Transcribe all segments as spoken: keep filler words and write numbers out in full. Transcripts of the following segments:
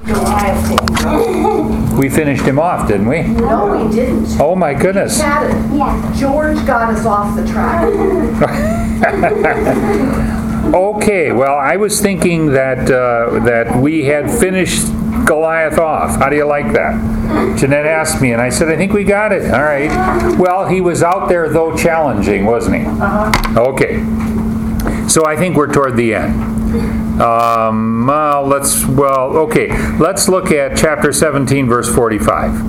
Goliath didn't. We finished him off, didn't we? No, we didn't. Oh my goodness. We had it. Yeah. George got us off the track. Okay, well, I was thinking that uh, that we had finished Goliath off. How do you like that? Jeanette asked me, and I said, I think we got it. All right. Well, he was out there, though, challenging, wasn't he? Uh-huh. Okay. So I think we're toward the end. Um, well, let's, well, okay. Let's look at chapter seventeen, verse forty-five.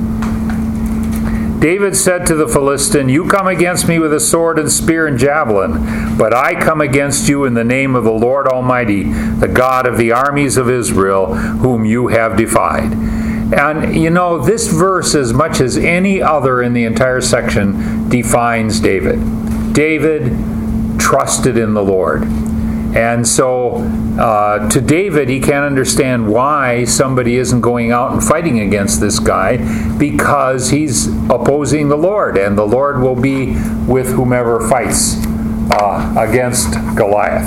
David said to the Philistine, "You come against me with a sword and spear and javelin, but I come against you in the name of the Lord Almighty, the God of the armies of Israel, whom you have defied." And, you know, this verse, as much as any other in the entire section, defines David. David trusted in the Lord. And so, uh, to David, he can't understand why somebody isn't going out and fighting against this guy, because he's opposing the Lord, and the Lord will be with whomever fights uh, against Goliath.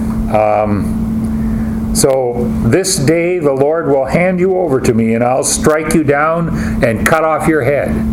Um, so, this day the Lord will hand you over to me, and I'll strike you down and cut off your head.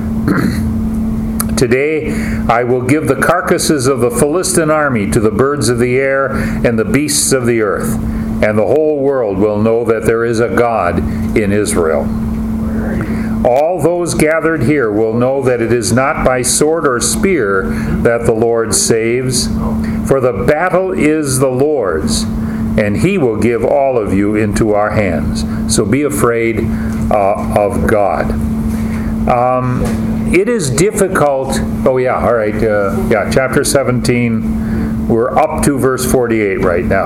Today I will give the carcasses of the Philistine army to the birds of the air and the beasts of the earth, and the whole world will know that there is a God in Israel. All those gathered here will know that it is not by sword or spear that the Lord saves, for the battle is the Lord's, and he will give all of you into our hands. So be afraid uh, of God. Um, It is difficult. Oh, yeah, all right. Uh, yeah, chapter seventeen. We're up to verse forty-eight right now.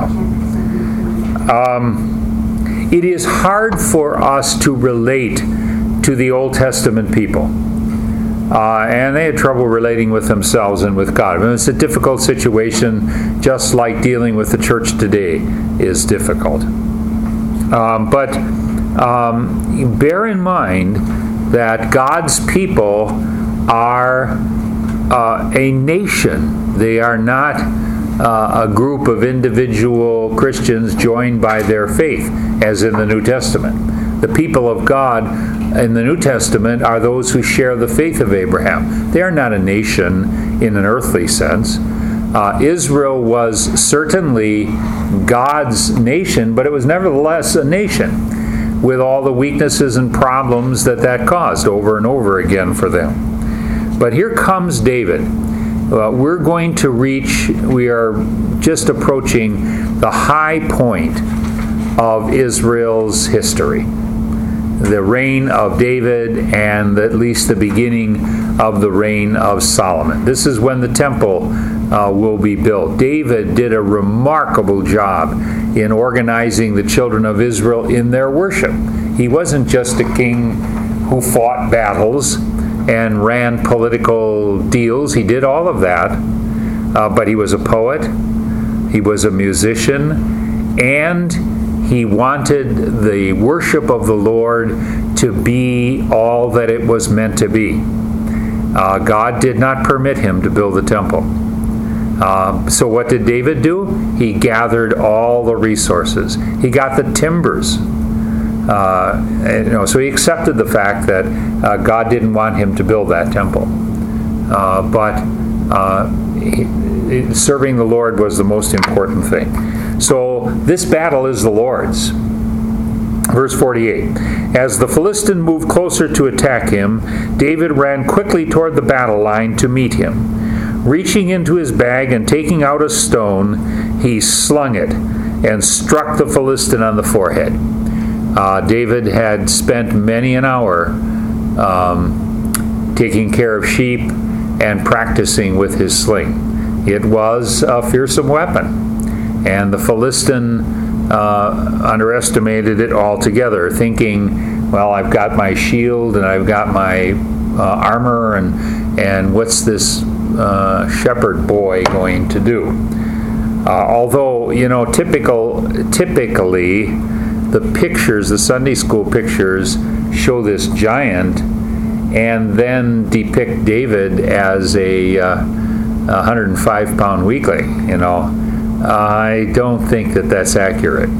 Um, it is hard for us to relate to the Old Testament people. Uh, and they had trouble relating with themselves and with God. I mean, it's a difficult situation, just like dealing with the church today is difficult. Um, but um, bear in mind that God's people are uh, a nation. They are not uh, a group of individual Christians joined by their faith, as in the New Testament. The people of God in the New Testament are those who share the faith of Abraham. They are not a nation in an earthly sense. Uh, Israel was certainly God's nation, but it was nevertheless a nation, with all the weaknesses and problems that that caused over and over again for them. But here comes David. Uh, we're going to reach, we are just approaching the high point of Israel's history. The reign of David and at least the beginning of the reign of Solomon. This is when the temple uh, will be built. David did a remarkable job in organizing the children of Israel in their worship. He wasn't just a king who fought battles and ran political deals. He did all of that. Uh, but he was a poet, he was a musician, and he wanted the worship of the Lord to be all that it was meant to be. Uh, God did not permit him to build the temple. Uh, so what did David do? He gathered all the resources. He got the timbers. Uh, and, you know, so he accepted the fact that uh, God didn't want him to build that temple. Uh, but uh, he, serving the Lord was the most important thing. So this battle is the Lord's. Verse forty-eight. As the Philistine moved closer to attack him, David ran quickly toward the battle line to meet him. Reaching into his bag and taking out a stone, he slung it and struck the Philistine on the forehead. Uh, David had spent many an hour um, taking care of sheep and practicing with his sling. It was a fearsome weapon, and the Philistine uh, underestimated it altogether, thinking, well, I've got my shield and I've got my uh, armor, and, and what's this uh, shepherd boy going to do? Uh, although, you know, typical, typically, the pictures, the Sunday school pictures, show this giant and then depict David as a uh, one hundred five pound weakling, you know. I don't think that that's accurate.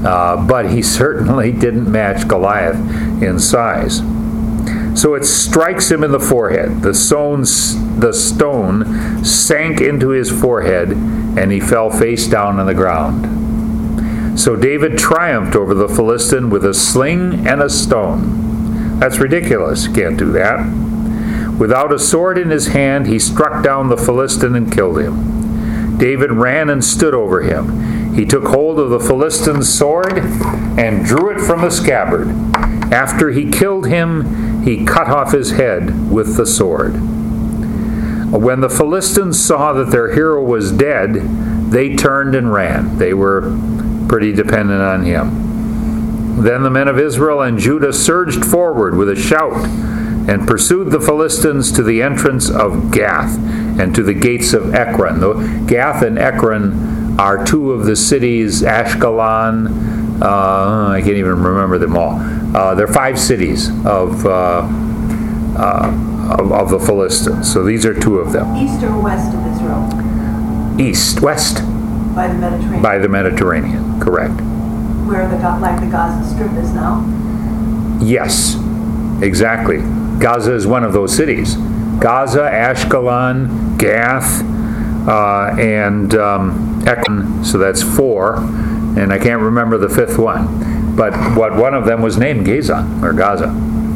Uh, but he certainly didn't match Goliath in size. So it strikes him in the forehead. The stone, the stone sank into his forehead, and he fell face down on the ground. So David triumphed over the Philistine with a sling and a stone. That's ridiculous. Can't do that. Without a sword in his hand, he struck down the Philistine and killed him. David ran and stood over him. He took hold of the Philistine's sword and drew it from the scabbard. After he killed him, he cut off his head with the sword. When the Philistines saw that their hero was dead, they turned and ran. They were pretty dependent on him. Then the men of Israel and Judah surged forward with a shout and pursued the Philistines to the entrance of Gath and to the gates of Ekron. The Gath and Ekron are two of the cities, Ashkelon, uh, I can't even remember them all. Uh, they're five cities of, uh, uh, of, of the Philistines. So these are two of them. East or west of Israel? East, west. By the Mediterranean? By the Mediterranean, correct. Where the like the Gaza Strip is now? Yes, exactly. Gaza is one of those cities. Gaza, Ashkelon, Gath, uh, and um, Ekron, so that's four, and I can't remember the fifth one. But what one of them was named Gaza, or Gaza.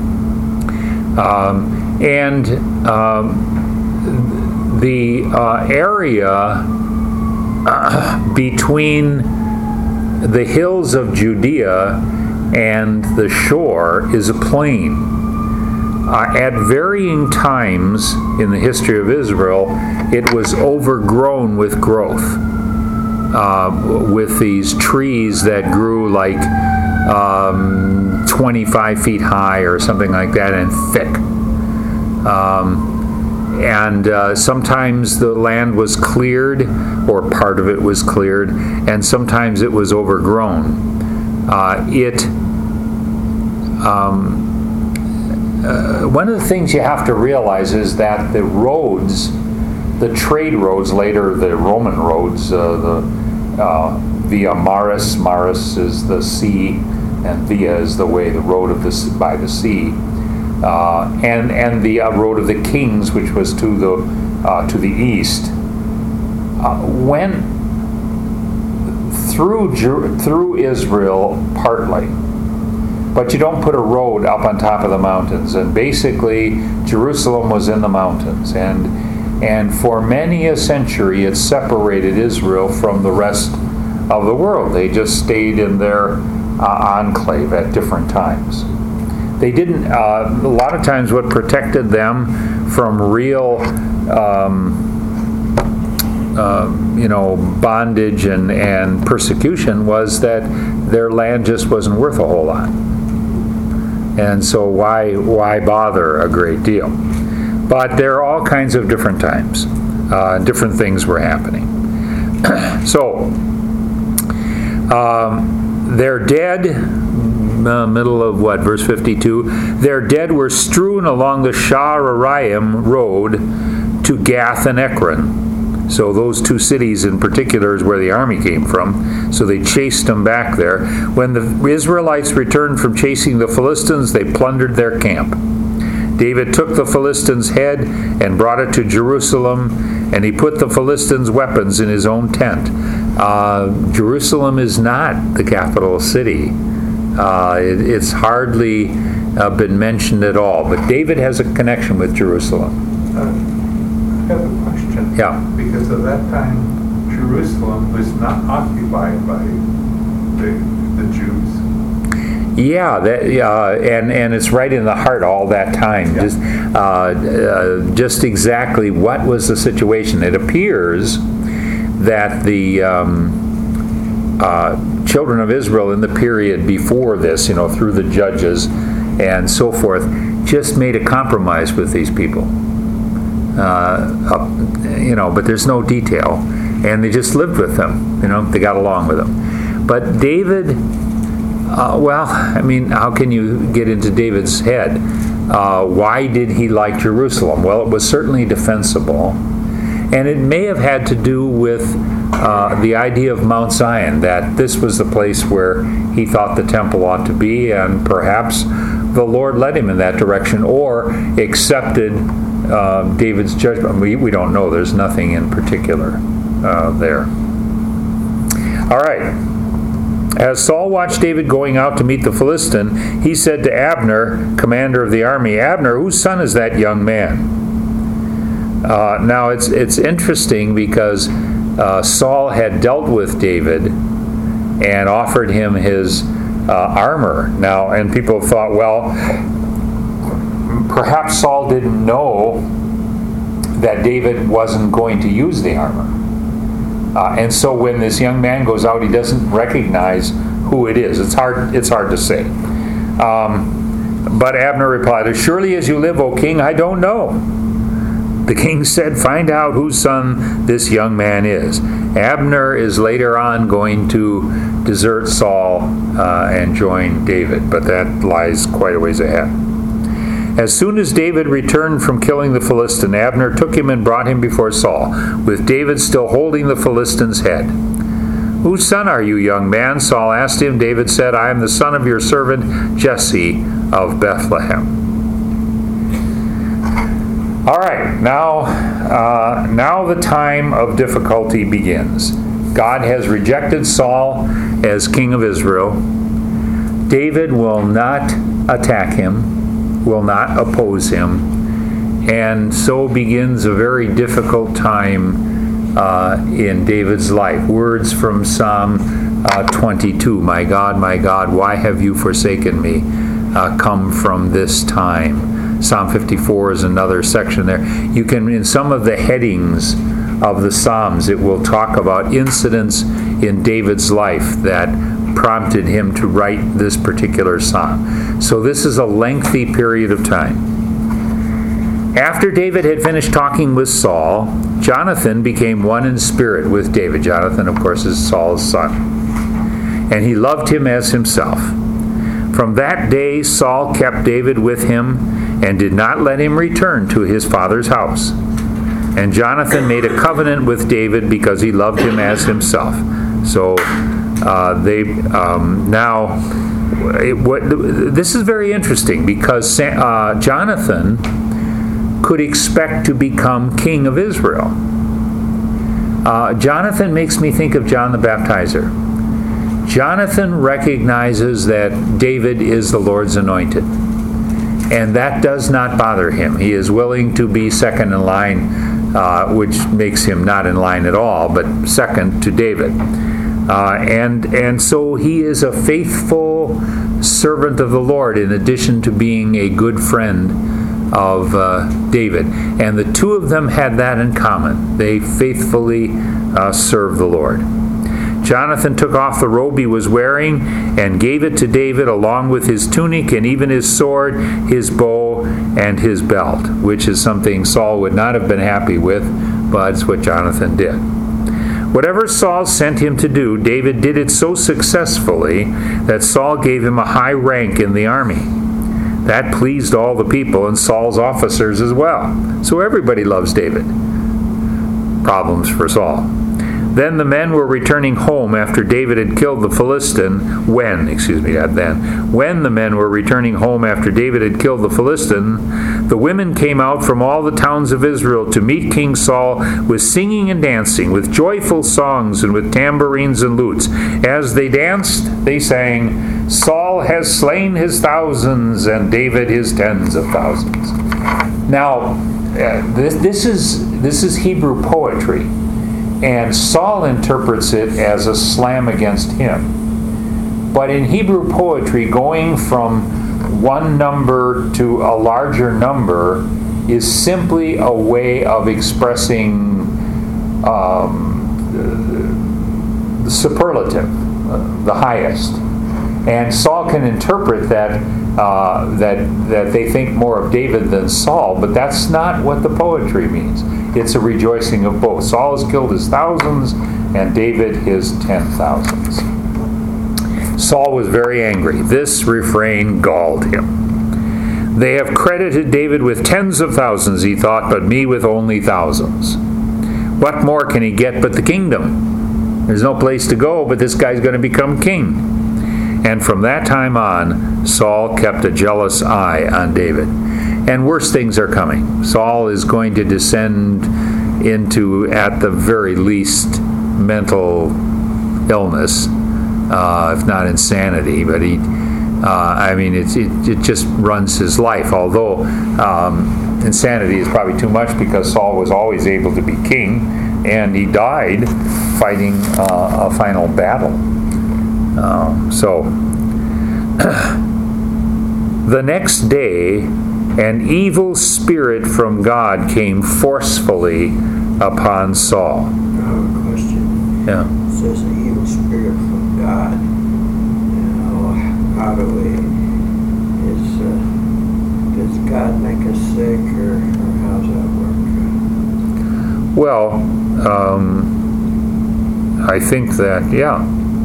Um, and um, the uh, area uh, between the hills of Judea and the shore is a plain. Uh, at varying times in the history of Israel, it was overgrown with growth, uh, with these trees that grew like um, twenty-five feet high or something like that, and thick. Um, and uh, sometimes the land was cleared, or part of it was cleared, and sometimes it was overgrown. Uh, it um, Uh, one of the things you have to realize is that the roads, the trade roads, later the Roman roads, uh, the uh, Via Maris, Maris is the sea, and Via is the way, the road of the by the sea, uh, and and the uh, road of the kings, which was to the uh, to the east, uh, went through through Israel partly. But you don't put a road up on top of the mountains. And basically, Jerusalem was in the mountains. And and for many a century, it separated Israel from the rest of the world. They just stayed in their uh, enclave at different times. They didn't, uh, a lot of times what protected them from real, um, uh, you know, bondage and, and persecution was that their land just wasn't worth a whole lot. And so why why bother a great deal? But there are all kinds of different times. Uh, different things were happening. So, um, their dead, uh, middle of what, verse fifty-two, their dead were strewn along the Sha'araim road to Gath and Ekron. So those two cities in particular is where the army came from. So they chased them back there. When the Israelites returned from chasing the Philistines, they plundered their camp. David took the Philistines' head and brought it to Jerusalem, and he put the Philistines' weapons in his own tent. Uh, Jerusalem is not the capital city. Uh, it, it's hardly uh, been mentioned at all. But David has a connection with Jerusalem. Uh, I have a question. Yeah. Because at that time, Jerusalem was not occupied by the, the Jews. Yeah, that, uh, and and it's right in the heart all that time. Yeah. Just, uh, uh, just exactly what was the situation? It appears that the um, uh, children of Israel in the period before this, you know, through the judges and so forth, just made a compromise with these people. Uh, uh, you know, but there's no detail, and they just lived with them. You know, they got along with them. But David, uh, well, I mean, how can you get into David's head? Uh, why did he like Jerusalem? Well, it was certainly defensible, And it may have had to do with uh, the idea of Mount Zion, that this was the place where he thought the temple ought to be, and perhaps the Lord led him in that direction, or accepted uh, David's judgment. We, we don't know. There's nothing in particular uh, there. All right. As Saul watched David going out to meet the Philistine, he said to Abner, commander of the army, "Abner, whose son is that young man?" Uh, now, it's it's interesting because uh, Saul had dealt with David and offered him his uh, armor. Now, and people thought, well, perhaps Saul didn't know that David wasn't going to use the armor. Uh, and so when this young man goes out, he doesn't recognize who it is. It's hard, it's hard to say. Um, but Abner replied, "As surely as you live, O king, I don't know." The king said, "Find out whose son this young man is." Abner is later on going to desert Saul uh, and join David, but that lies quite a ways ahead. As soon as David returned from killing the Philistine, Abner took him and brought him before Saul, with David still holding the Philistine's head. "Whose son are you, young man?" Saul asked him. David said, "I am the son of your servant Jesse of Bethlehem." All right, now, uh, now the time of difficulty begins. God has rejected Saul as king of Israel. David will not attack him, will not oppose him, and so begins a very difficult time uh, in David's life. Words from Psalm uh, twenty-two, "My God, my God, why have you forsaken me?" uh, come from this time. Psalm fifty-four is another section there. You can, in some of the headings of the Psalms, it will talk about incidents in David's life that prompted him to write this particular psalm. So this is a lengthy period of time. After David had finished talking with Saul, Jonathan became one in spirit with David. Jonathan, of course, is Saul's son. And he loved him as himself. From that day, Saul kept David with him and did not let him return to his father's house. And Jonathan made a covenant with David because he loved him as himself. So uh, they um, now, it, what, this is very interesting because uh, Jonathan could expect to become king of Israel. Uh, Jonathan makes me think of John the Baptizer. Jonathan recognizes that David is the Lord's anointed. And that does not bother him. He is willing to be second in line, uh, which makes him not in line at all, but second to David. Uh, and, and so he is a faithful servant of the Lord in addition to being a good friend of uh, David. And the two of them had that in common. They faithfully uh, served the Lord. Jonathan took off the robe he was wearing and gave it to David along with his tunic and even his sword, his bow, and his belt, which is something Saul would not have been happy with, but it's what Jonathan did. Whatever Saul sent him to do, David did it so successfully that Saul gave him a high rank in the army. That pleased all the people and Saul's officers as well. So everybody loves David. Problems for Saul. Then the men were returning home after David had killed the Philistine. When, excuse me, not then. When the men were returning home after David had killed the Philistine, the women came out from all the towns of Israel to meet King Saul with singing and dancing, with joyful songs and with tambourines and lutes. As they danced, they sang, "Saul has slain his thousands and David his tens of thousands." Now, uh, this, this is this is Hebrew poetry. And Saul interprets it as a slam against him. But in Hebrew poetry, going from one number to a larger number is simply a way of expressing um, the superlative, uh, the highest. And Saul can interpret that uh, that that they think more of David than Saul, but that's not what the poetry means. It's a rejoicing of both. Saul has killed his thousands, and David his ten thousands. Saul was very angry. This refrain galled him. They have credited David with tens of thousands, he thought, but me with only thousands. What more can he get but the kingdom? There's no place to go, but this guy's going to become king. And from that time on, Saul kept a jealous eye on David. And worse things are coming. Saul is going to descend into, at the very least, mental illness, uh, if not insanity. But he, uh, I mean, it, it, it just runs his life. Although um, insanity is probably too much, because Saul was always able to be king, and he died fighting uh, a final battle. Um, so, the next day, an evil spirit from God came forcefully upon Saul. I have a question. Yeah. It says an evil spirit from God. You know, how do we, is, uh, does God make us sick, or, or how's that work? Well, um, I think that, yeah.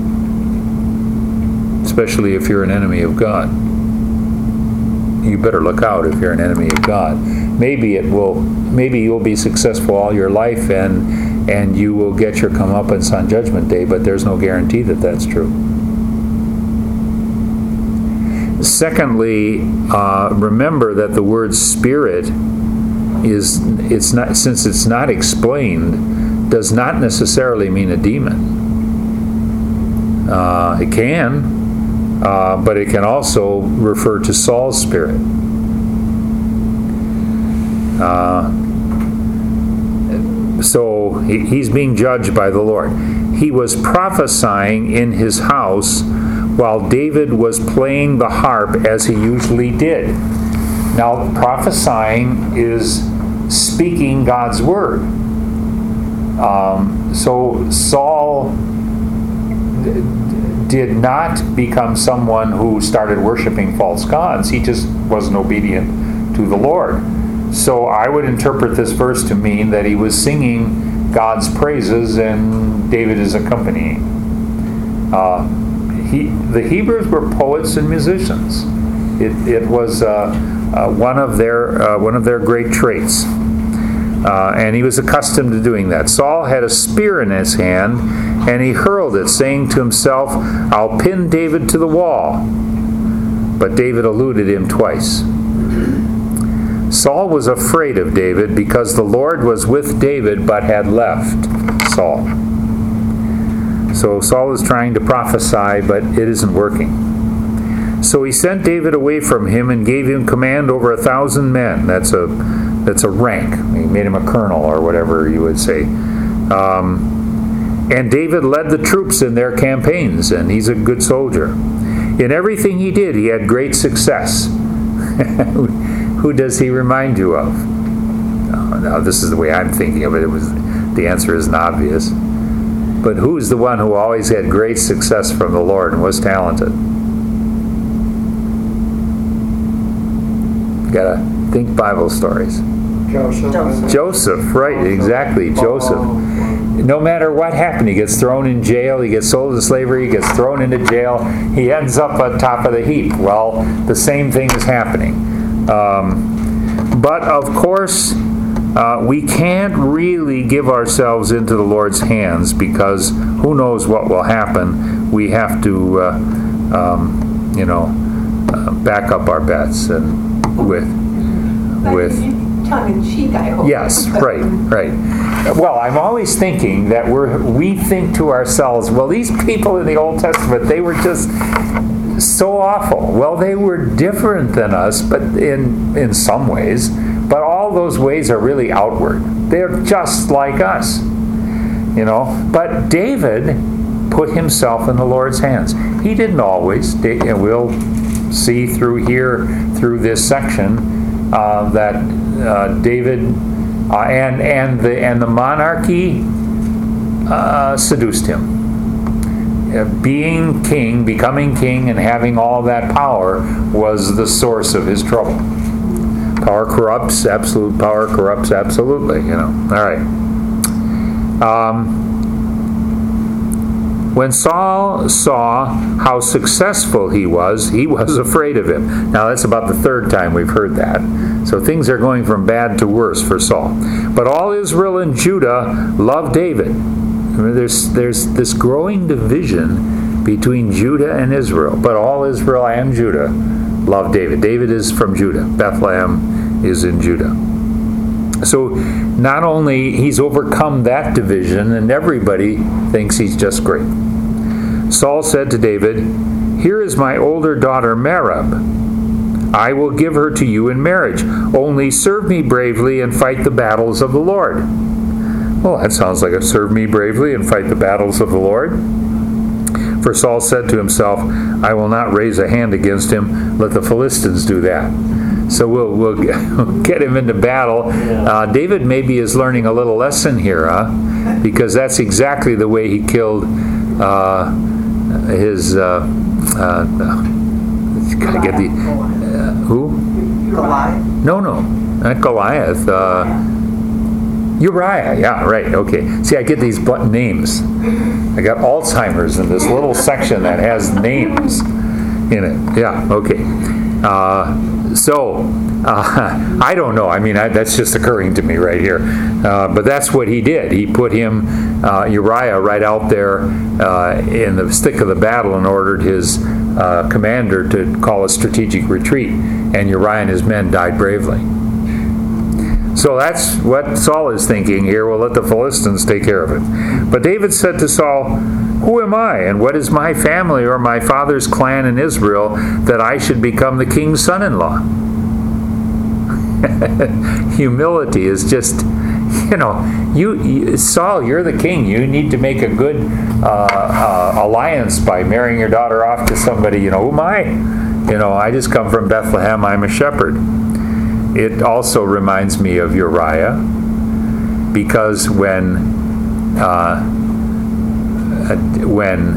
Especially if you're an enemy of God. You better look out if you're an enemy of God. Maybe it will, maybe you'll be successful all your life, and and you will get your comeuppance on Judgment Day, but there's no guarantee that that's true. Secondly, uh, remember that the word spirit is, it's not, since it's not explained, does not necessarily mean a demon. Uh, it can. Uh, but it can also refer to Saul's spirit. Uh, so he, he's being judged by the Lord. He was prophesying in his house while David was playing the harp, as he usually did. Now, prophesying is speaking God's word. Um, so Saul did not become someone who started worshiping false gods. He just wasn't obedient to the Lord. So I would interpret this verse to mean that he was singing God's praises and David is accompanying. Uh, he, the Hebrews were poets and musicians. It, it was uh, uh, one of their uh, one of their great traits. Uh, and he was accustomed to doing that. Saul had a spear in his hand, and he hurled it, saying to himself, "I'll pin David to the wall." But David eluded him twice. Saul was afraid of David because the Lord was with David but had left Saul. So Saul is trying to prophesy, but it isn't working. So he sent David away from him and gave him command over a thousand men. That's a That's a rank. He made him a colonel, or whatever you would say. Um, and David led the troops in their campaigns, and he's a good soldier. In everything he did, he had great success. Who does he remind you of? Oh, now, this is the way I'm thinking of it. It was, the answer isn't obvious. But who's the one who always had great success from the Lord and was talented? Gotta think Bible stories. Joseph. Joseph. Joseph, right, exactly, Joseph. No matter what happened, he gets thrown in jail, he gets sold into slavery, he gets thrown into jail, he ends up on top of the heap. Well, the same thing is happening. Um, but of course, uh, we can't really give ourselves into the Lord's hands, because who knows what will happen. We have to, uh, um, you know, uh, back up our bets and with with tongue in cheek, I hope. yes, right, right. Well, I'm always thinking that we're we think to ourselves, well, these people in the Old Testament, they were just so awful. Well, they were different than us, but in in some ways, but all those ways are really outward. They're just like us, you know. But David put himself in the Lord's hands. He didn't always, and we'll see through here, through this section, uh, that uh, David uh, and and the and the monarchy uh, seduced him. Uh, being king, becoming king, and having all that power was the source of his trouble. Power corrupts. Absolute power corrupts absolutely. You know. All right. Um, When Saul saw how successful he was, he was afraid of him. Now that's about the third time we've heard that. So things are going from bad to worse for Saul. But all Israel and Judah loved David. I mean, there's, there's this growing division between Judah and Israel. But all Israel and Judah loved David. David is from Judah. Bethlehem is in Judah. So not only he's overcome that division, and everybody thinks he's just great. Saul said to David, "Here is my older daughter Merab. I will give her to you in marriage. Only serve me bravely and fight the battles of the Lord." Well, that sounds like a serve me bravely and fight the battles of the Lord. For Saul said to himself, "I will not raise a hand against him. Let the Philistines do that." So we'll, we'll get him into battle. Uh, David maybe is learning a little lesson here, huh? Because that's exactly the way he killed uh, his. Uh, uh, gotta get the uh, who? Goliath. No, no, not Goliath. Uh, Uriah. Yeah, right. Okay. See, I get these blunt names. I got Alzheimer's in this little section that has names in it. Yeah. Okay. Uh, So, uh, I don't know. I mean, I, that's just occurring to me right here. Uh, but that's what he did. He put him, uh, Uriah, right out there uh, in the thick of the battle and ordered his uh, commander to call a strategic retreat. And Uriah and his men died bravely. So that's what Saul is thinking here. We'll let the Philistines take care of it. But David said to Saul, "Who am I, and what is my family or my father's clan in Israel that I should become the king's son-in-law?" Humility is just, you know, you, you Saul, you're the king. You need to make a good uh, uh, alliance by marrying your daughter off to somebody. You know, who am I? You know, I just come from Bethlehem. I'm a shepherd. It also reminds me of Uriah, because when uh, when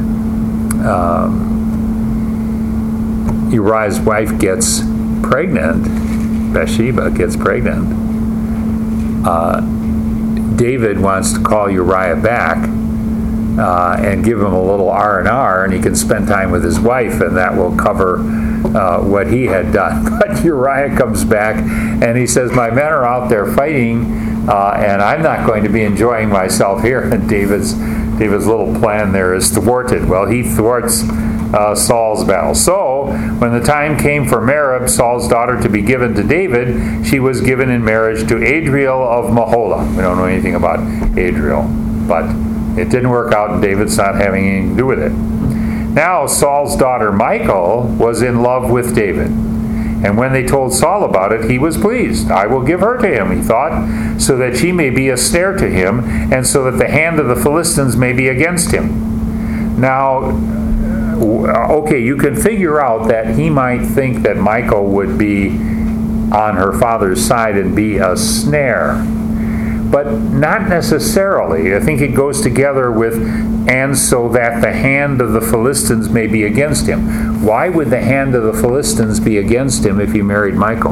um, Uriah's wife gets pregnant, Bathsheba gets pregnant, uh, David wants to call Uriah back uh, and give him a little R and R, and he can spend time with his wife, and that will cover uh, what he had done. But Uriah comes back, and he says, "My men are out there fighting, uh, and I'm not going to be enjoying myself here." And David's David's little plan there is thwarted. Well, he thwarts uh, Saul's battle. So, when the time came for Merab, Saul's daughter, to be given to David, she was given in marriage to Adriel of Meholah. We don't know anything about Adriel, but it didn't work out, and David's not having anything to do with it. Now, Saul's daughter Michal was in love with David. And when they told Saul about it, he was pleased. "I will give her to him," he thought, "so that she may be a snare to him, and so that the hand of the Philistines may be against him." Now, okay, you can figure out that he might think that Michal would be on her father's side and be a snare. But not necessarily. I think it goes together with, "and so that the hand of the Philistines may be against him." Why would the hand of the Philistines be against him if he married Michal?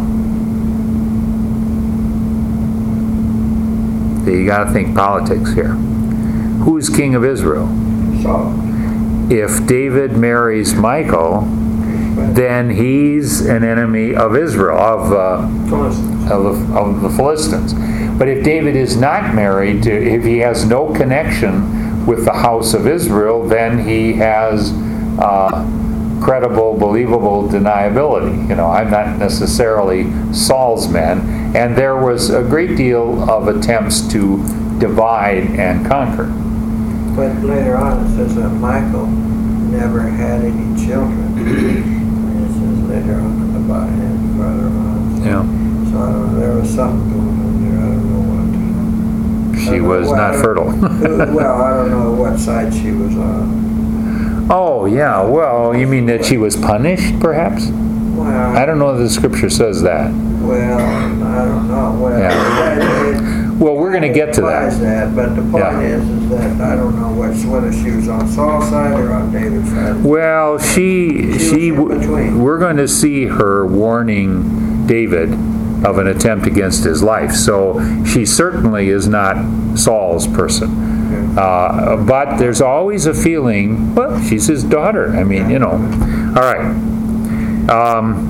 So you got to think politics here. Who is king of Israel? Saul. If David marries Michal, then he's an enemy of Israel, of, uh, of, the, of the Philistines. But if David is not married, to, if he has no connection with the house of Israel, then he has uh, credible, believable deniability. You know, I'm not necessarily Saul's man. And there was a great deal of attempts to divide and conquer. But later on it says that Michal never had any children. And it says later on in the body and further on. Yeah. So I don't know, there was something going on there. I don't know what. She was well, not fertile. Well, I don't know what side she was on. Oh, yeah. Well, you mean that she was punished, perhaps? Well, I don't know if the scripture says that. Well, I don't know. Well, Yeah. it, Well, we're going to get to that. implies that. But the point Yeah. is, is that I don't know which, whether she was on Saul's side or on David's side. Well, she, She she, was in between. we're going to see her warning David of an attempt against his life. So she certainly is not Saul's person. Uh, but there's always a feeling, well, she's his daughter. I mean, you know. All right. Um,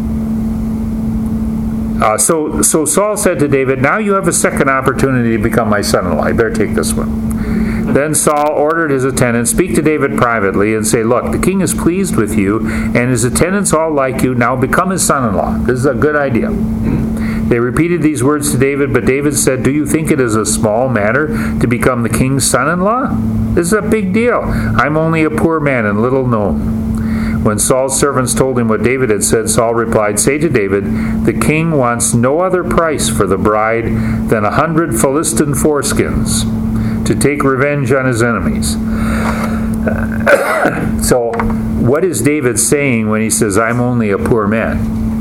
uh, so, so Saul said to David, now you have a second opportunity to become my son-in-law. You better take this one. Then Saul ordered his attendants, speak to David privately and say, look, the king is pleased with you, and his attendants all like you. Now become his son-in-law. This is a good idea. They repeated these words to David, but David said, do you think it is a small matter to become the king's son-in-law? This is a big deal. I'm only a poor man and little known. When Saul's servants told him what David had said, Saul replied, say to David, the king wants no other price for the bride than a hundred Philistine foreskins to take revenge on his enemies. So, what is David saying when he says, I'm only a poor man?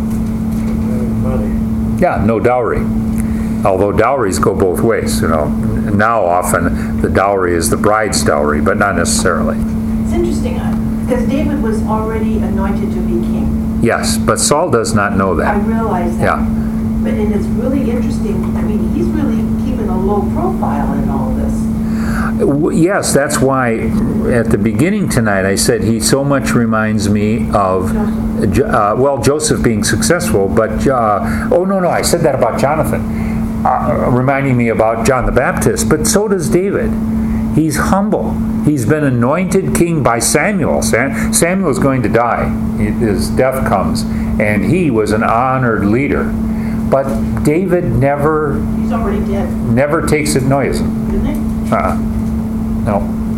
Money. Yeah, no dowry. Although dowries go both ways, you know. Now often the dowry is the bride's dowry, but not necessarily. It's interesting, because David was already anointed to be king. Yes, but Saul does not know that. I realize that. Yeah. But and it's really interesting. I mean, he's really keeping a low profile in all this. Yes, that's why at the beginning tonight I said he so much reminds me of, uh, well, Joseph being successful, but, uh, oh, no, no, I said that about Jonathan, uh, reminding me about John the Baptist, but so does David. He's humble. He's been anointed king by Samuel. Sam, Samuel is going to die. His death comes, and he was an honored leader. But David never, He's already dead, never takes it noisy. isn't he? Uh, no.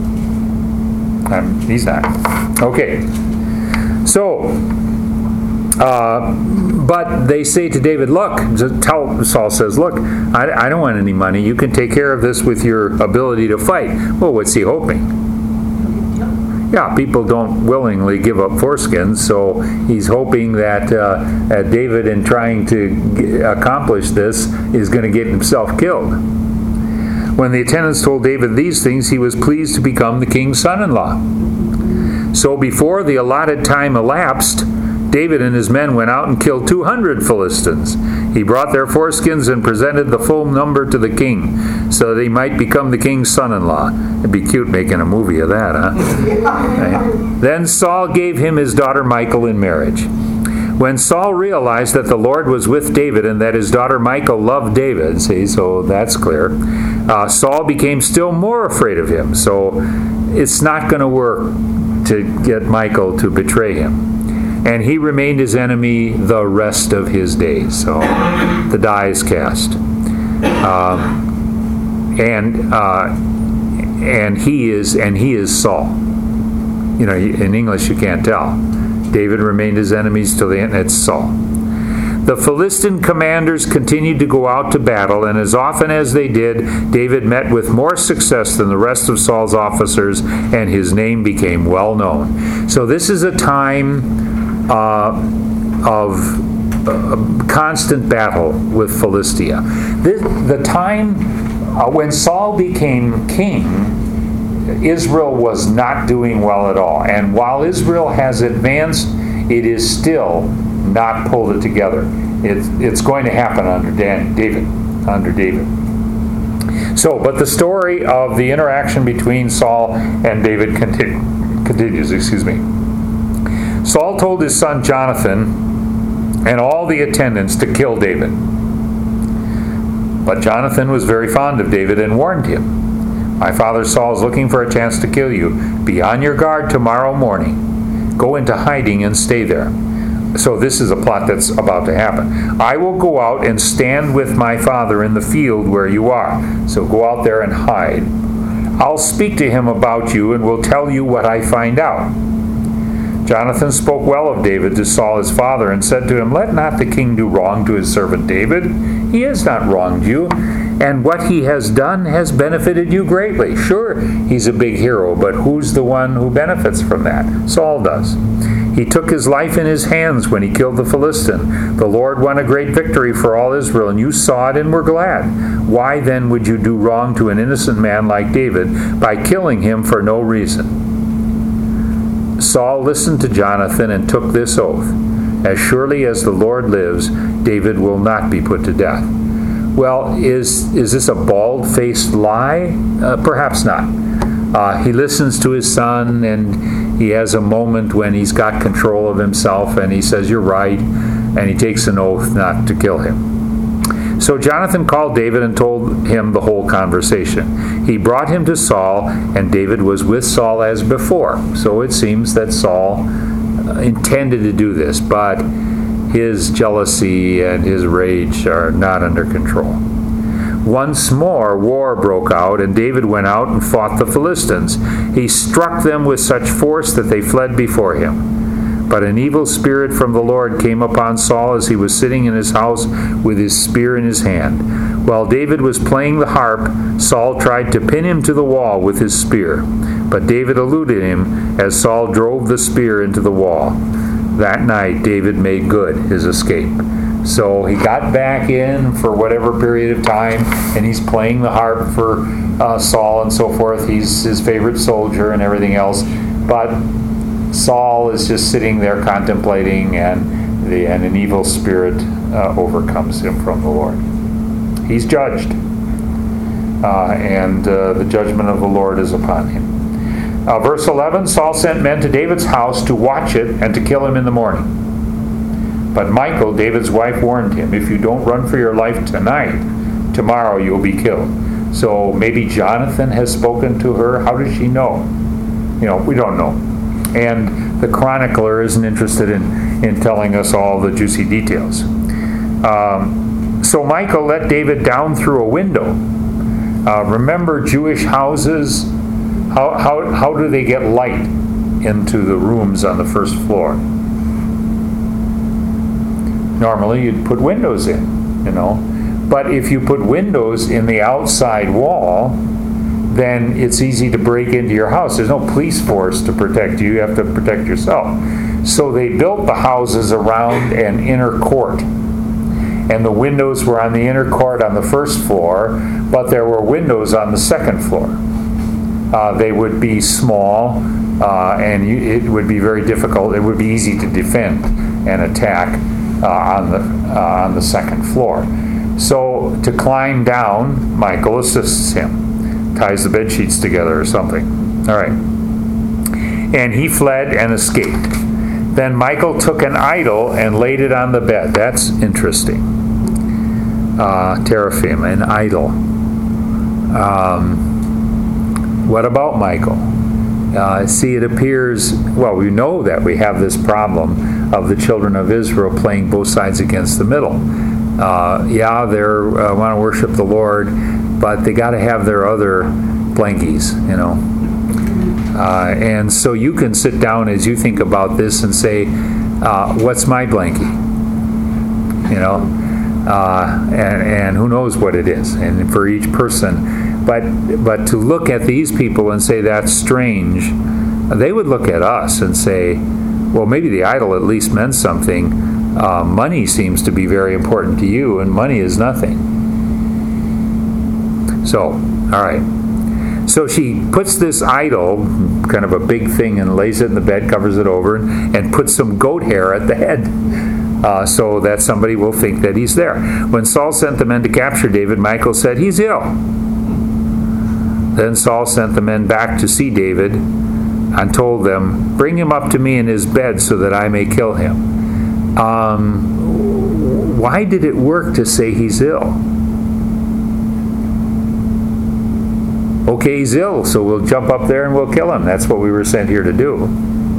Um, he's not. Okay. So, uh, but they say to David, look, tell, Saul says, look, I, I don't want any money. You can take care of this with your ability to fight. Well, what's he hoping? Yeah, people don't willingly give up foreskins, so he's hoping that uh, uh, David, in trying to g- accomplish this, is going to get himself killed. When the attendants told David these things, he was pleased to become the king's son-in-law. So before the allotted time elapsed, David and his men went out and killed two hundred Philistines. He brought their foreskins and presented the full number to the king, so that he might become the king's son-in-law. It'd be cute making a movie of that, huh? Right. Then Saul gave him his daughter Michal in marriage. When Saul realized that the Lord was with David and that his daughter Michal loved David, see, so that's clear, uh, Saul became still more afraid of him. So it's not going to work to get Michal to betray him. And he remained his enemy the rest of his days. So the die is cast. Um, and uh, and he is and he is Saul. You know, in English you can't tell. David remained his enemies till the end. It's Saul. The Philistine commanders continued to go out to battle, and as often as they did, David met with more success than the rest of Saul's officers, and his name became well known. So this is a time Uh, of uh, constant battle with Philistia. This, the time uh, when Saul became king, Israel was not doing well at all. And while Israel has advanced, it is still not pulled it together. It's, it's going to happen under Dan, David. Under David. So, but the story of the interaction between Saul and David continu- continues. Excuse me. Saul told his son Jonathan and all the attendants to kill David. But Jonathan was very fond of David and warned him, my father Saul is looking for a chance to kill you. Be on your guard tomorrow morning. Go into hiding and stay there. So this is a plot that's about to happen. I will go out and stand with my father in the field where you are. So go out there and hide. I'll speak to him about you and will tell you what I find out. Jonathan spoke well of David to Saul his father and said to him, let not the king do wrong to his servant David. He has not wronged you, and what he has done has benefited you greatly. Sure, he's a big hero, but who's the one who benefits from that? Saul does. He took his life in his hands when he killed the Philistine. The Lord won a great victory for all Israel, and you saw it and were glad. Why then would you do wrong to an innocent man like David by killing him for no reason? Saul listened to Jonathan and took this oath. As surely as the Lord lives, David will not be put to death. Well, is is this a bald-faced lie? Uh, perhaps not. Uh, he listens to his son, and he has a moment when he's got control of himself, and he says, "You're right," and he takes an oath not to kill him. So Jonathan called David and told him the whole conversation. He brought him to Saul, and David was with Saul as before. So it seems that Saul uh, intended to do this, but his jealousy and his rage are not under control. Once more, war broke out, and David went out and fought the Philistines. He struck them with such force that they fled before him. But an evil spirit from the Lord came upon Saul as he was sitting in his house with his spear in his hand. While David was playing the harp, Saul tried to pin him to the wall with his spear. But David eluded him as Saul drove the spear into the wall. That night, David made good his escape. So he got back in for whatever period of time, and he's playing the harp for uh, Saul and so forth. He's his favorite soldier and everything else. But Saul is just sitting there contemplating, and, the, and an evil spirit uh, overcomes him from the Lord. He's judged, uh, and uh, the judgment of the Lord is upon him. Uh, verse eleven, Saul sent men to David's house to watch it and to kill him in the morning. But Michal, David's wife, warned him, "If you don't run for your life tonight, tomorrow you'll be killed." So maybe Jonathan has spoken to her. How does she know? You know, we don't know. And the chronicler isn't interested in, in telling us all the juicy details. Um, so Michal let David down through a window. Uh, remember Jewish houses? How, how, how do they get light into the rooms on the first floor? Normally you'd put windows in, you know. But if you put windows in the outside wall, then it's easy to break into your house. There's no police force to protect you. You have to protect yourself. So they built the houses around an inner court. And the windows were on the inner court on the first floor, but there were windows on the second floor. Uh, they would be small, uh, and you, it would be very difficult. It would be easy to defend and attack uh, on the uh, on the second floor. So to climb down, Michal assists him, ties the bed sheets together or something. All right. And he fled and escaped. Then Michal took an idol and laid it on the bed. That's interesting. Uh, teraphim, an idol. Um, what about Michal? Uh, see, it appears, well, we know that we have this problem of the children of Israel playing both sides against the middle. Uh, yeah, they uh, want to worship the Lord, but they got to have their other blankies, you know. Uh, and so you can sit down as you think about this and say, uh, what's my blankie? You know, uh, and, and who knows what it is, and for each person. But but to look at these people and say that's strange, they would look at us and say, well, maybe the idol at least meant something. Uh, money seems to be very important to you, and money is nothing. So, all right. So she puts this idol, kind of a big thing, and lays it in the bed, covers it over, and puts some goat hair at the head, uh, so that somebody will think that he's there. When Saul sent the men to capture David, Michal said, "He's ill." Then Saul sent the men back to see David and told them, "Bring him up to me in his bed so that I may kill him." Um, why did it work to say he's ill? Okay, he's ill, so we'll jump up there and we'll kill him. That's what we were sent here to do.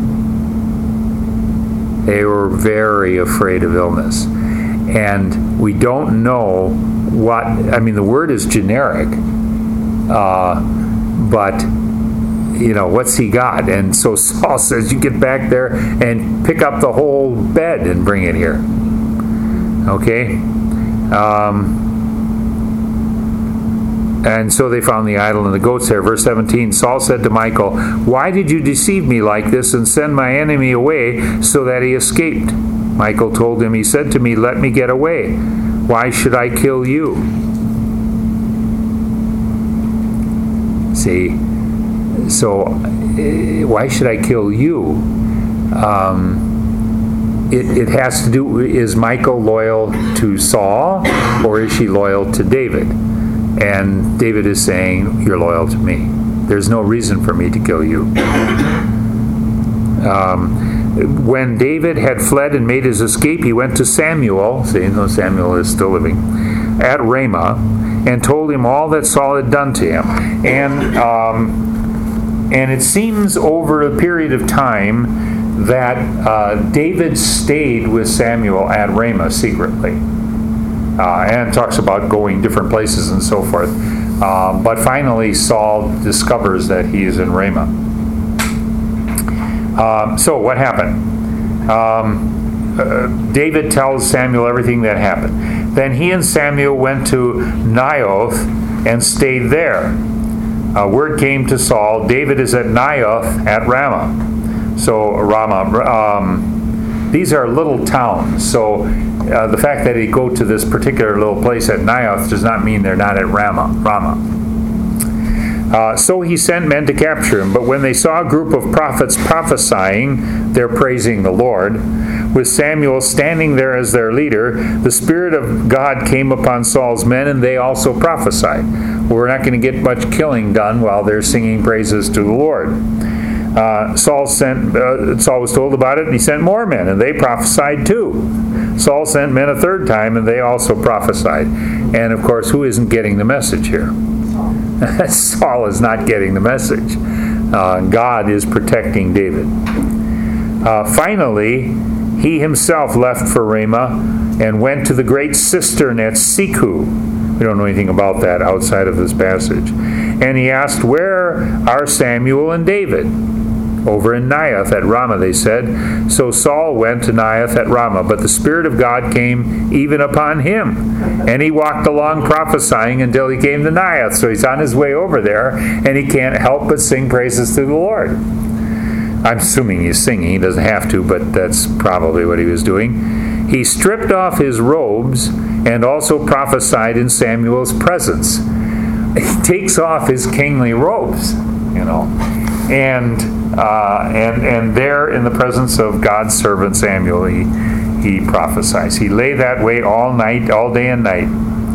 They were very afraid of illness. And we don't know what, I mean, the word is generic, uh, but, you know, what's he got? And so Saul says, you get back there and pick up the whole bed and bring it here. Okay? Um... And so they found the idol and the goat's hair. Verse seventeen, Saul said to Michal, "Why did you deceive me like this and send my enemy away so that he escaped?" Michal told him, he said to me, "Let me get away. Why should I kill you?" See, so uh, why should I kill you? Um, it, it has to do, is Michal loyal to Saul or is she loyal to David? And David is saying, you're loyal to me. There's no reason for me to kill you. Um, when David had fled and made his escape, he went to Samuel, see, no, Samuel is still living, at Ramah, and told him all that Saul had done to him. And um, and it seems over a period of time that uh, David stayed with Samuel at Ramah secretly. Uh, and talks about going different places and so forth. Uh, but finally, Saul discovers that he is in Ramah. Uh, so what happened? Um, uh, David tells Samuel everything that happened. Then he and Samuel went to Naioth and stayed there. Uh, word came to Saul, David is at Naioth at Ramah. So Ramah, um, these are little towns. So uh, the fact that he go to this particular little place at Naioth does not mean they're not at Ramah. Ramah. Uh, so he sent men to capture him. But when they saw a group of prophets prophesying, they're praising the Lord, with Samuel standing there as their leader, the Spirit of God came upon Saul's men, and they also prophesied. We're not going to get much killing done while they're singing praises to the Lord. Uh, Saul sent. Uh, Saul was told about it, and he sent more men, and they prophesied too. Saul sent men a third time, and they also prophesied. And of course, who isn't getting the message here? Saul is not getting the message. Uh, God is protecting David. Uh, finally, he himself left for Ramah and went to the great cistern at Seku. We don't know anything about that outside of this passage. And he asked, "Where are Samuel and David?" Over in Naioth at Ramah, they said. So Saul went to Naioth at Ramah, but the Spirit of God came even upon him. And he walked along prophesying until he came to Naioth. So he's on his way over there, and he can't help but sing praises to the Lord. I'm assuming he's singing. He doesn't have to, but that's probably what he was doing. He stripped off his robes and also prophesied in Samuel's presence. He takes off his kingly robes, you know, and uh, and and there in the presence of God's servant Samuel, he he prophesies. He lay that way all night, all day and night,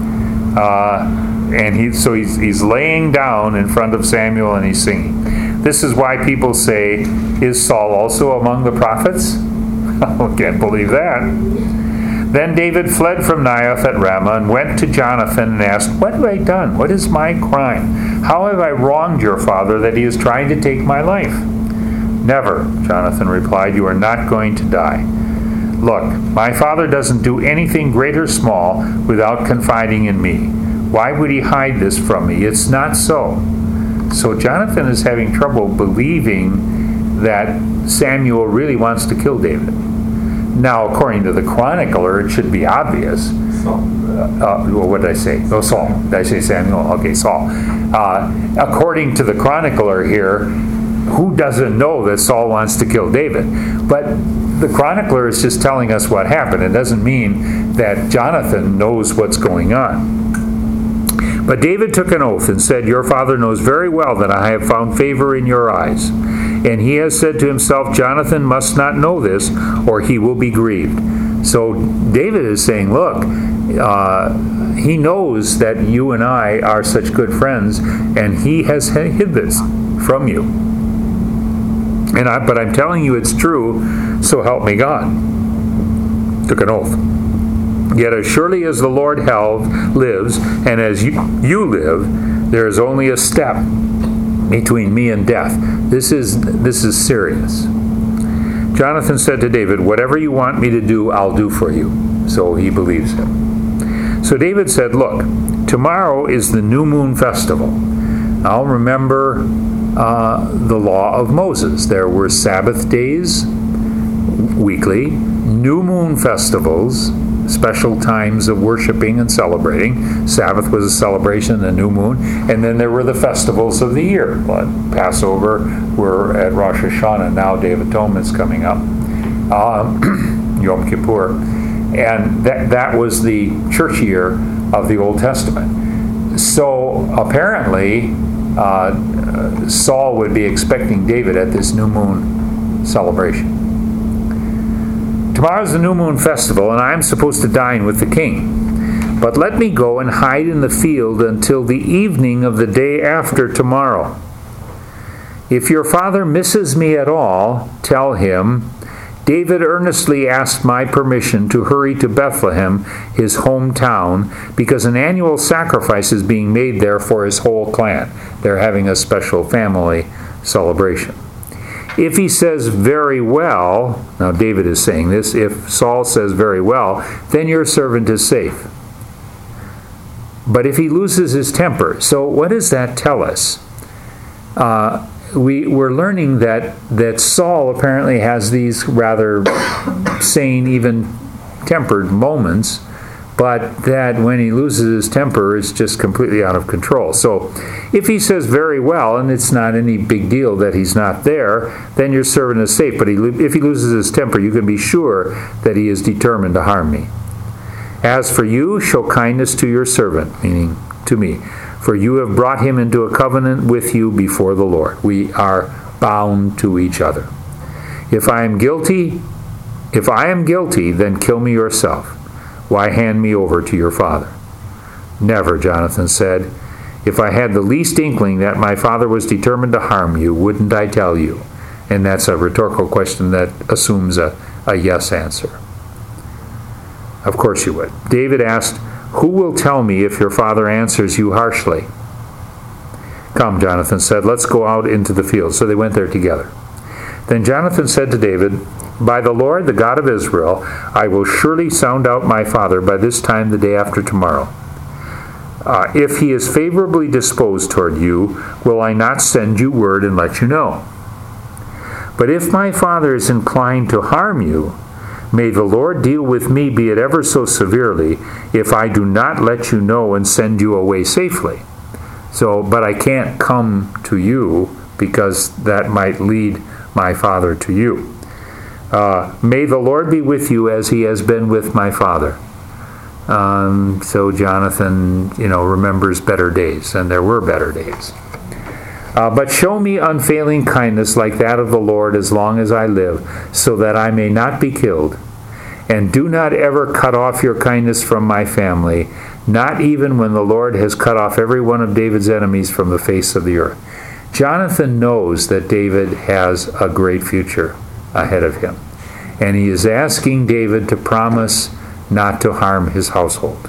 uh, and he so he's he's laying down in front of Samuel and he's singing. This is why people say, "Is Saul also among the prophets?" I can't believe that. Then David fled from Naioth at Ramah and went to Jonathan and asked, "What have I done? What is my crime? How have I wronged your father that he is trying to take my life?" "Never," Jonathan replied. "You are not going to die. Look, my father doesn't do anything great or small without confiding in me. Why would he hide this from me? It's not so." So Jonathan is having trouble believing that Samuel really wants to kill David. Now, according to the chronicler, it should be obvious. Saul. Uh, uh, well, what did I say? Oh, Saul. Did I say Samuel? Okay, Saul. Uh, according to the chronicler here, who doesn't know that Saul wants to kill David? But the chronicler is just telling us what happened. It doesn't mean that Jonathan knows what's going on. But David took an oath and said, "Your father knows very well that I have found favor in your eyes. And he has said to himself, Jonathan must not know this, or he will be grieved." So David is saying, look, uh, he knows that you and I are such good friends, and he has hid this from you. And I, but I'm telling you it's true, so help me God. Took an oath. "Yet as surely as the Lord held, lives, and as you, you live, there is only a step between me and death." This is this is serious. Jonathan said to David, "Whatever you want me to do, I'll do for you." So he believes him. So David said, "Look, tomorrow is the new moon festival. I'll remember uh, the law of Moses. There were Sabbath days weekly, new moon festivals, special times of worshiping and celebrating. Sabbath was a celebration, the new moon, and then there were the festivals of the year. Like Passover, we're at Rosh Hashanah now. Day of Atonement is coming up, um, Yom Kippur, and that that was the church year of the Old Testament. So apparently, uh, Saul would be expecting David at this new moon celebration. "Tomorrow's the new moon festival, and I'm supposed to dine with the king. But let me go and hide in the field until the evening of the day after tomorrow." If your father misses me at all, tell him, David earnestly asked my permission to hurry to Bethlehem, his hometown, because an annual sacrifice is being made there for his whole clan. They're having a special family celebration. If he says very well, now David is saying this, if Saul says very well, then your servant is safe. But if he loses his temper, so what does that tell us? Uh, we, we're learning that, that Saul apparently has these rather sane, even-tempered moments, but that when he loses his temper, it's just completely out of control. So if he says very well, and it's not any big deal that he's not there, then your servant is safe. But he, if he loses his temper, you can be sure that he is determined to harm me. As for you, show kindness to your servant, meaning to me, for you have brought him into a covenant with you before the Lord. We are bound to each other. If I am guilty, if I am guilty, then kill me yourself. Why hand me over to your father? Never, Jonathan said. If I had the least inkling that my father was determined to harm you, wouldn't I tell you? And that's a rhetorical question that assumes a, a yes answer. Of course you would. David asked, who will tell me if your father answers you harshly? Come, Jonathan said, let's go out into the field. So they went there together. Then Jonathan said to David, by the Lord, the God of Israel, I will surely sound out my father by this time the day after tomorrow. Uh, if he is favorably disposed toward you, will I not send you word and let you know? But if my father is inclined to harm you, may the Lord deal with me, be it ever so severely, if I do not let you know and send you away safely. So, but I can't come to you because that might lead my father to you. Uh, may the Lord be with you as he has been with my father. Um, so Jonathan, you know, remembers better days, and there were better days. Uh, but show me unfailing kindness like that of the Lord as long as I live, so that I may not be killed. And do not ever cut off your kindness from my family, not even when the Lord has cut off every one of David's enemies from the face of the earth. Jonathan knows that David has a great future ahead of him. And he is asking David to promise not to harm his household.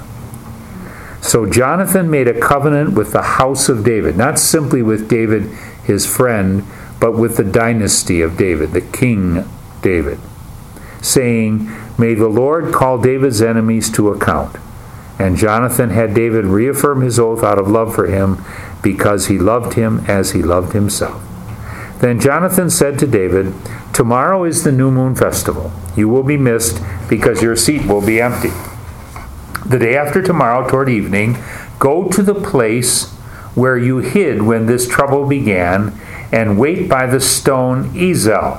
So Jonathan made a covenant with the house of David, not simply with David, his friend, but with the dynasty of David, the King David, saying, may the Lord call David's enemies to account. And Jonathan had David reaffirm his oath out of love for him, because he loved him as he loved himself. Then Jonathan said to David, tomorrow is the new moon festival. You will be missed because your seat will be empty. The day after tomorrow, toward evening, go to the place where you hid when this trouble began, and wait by the stone Ezel.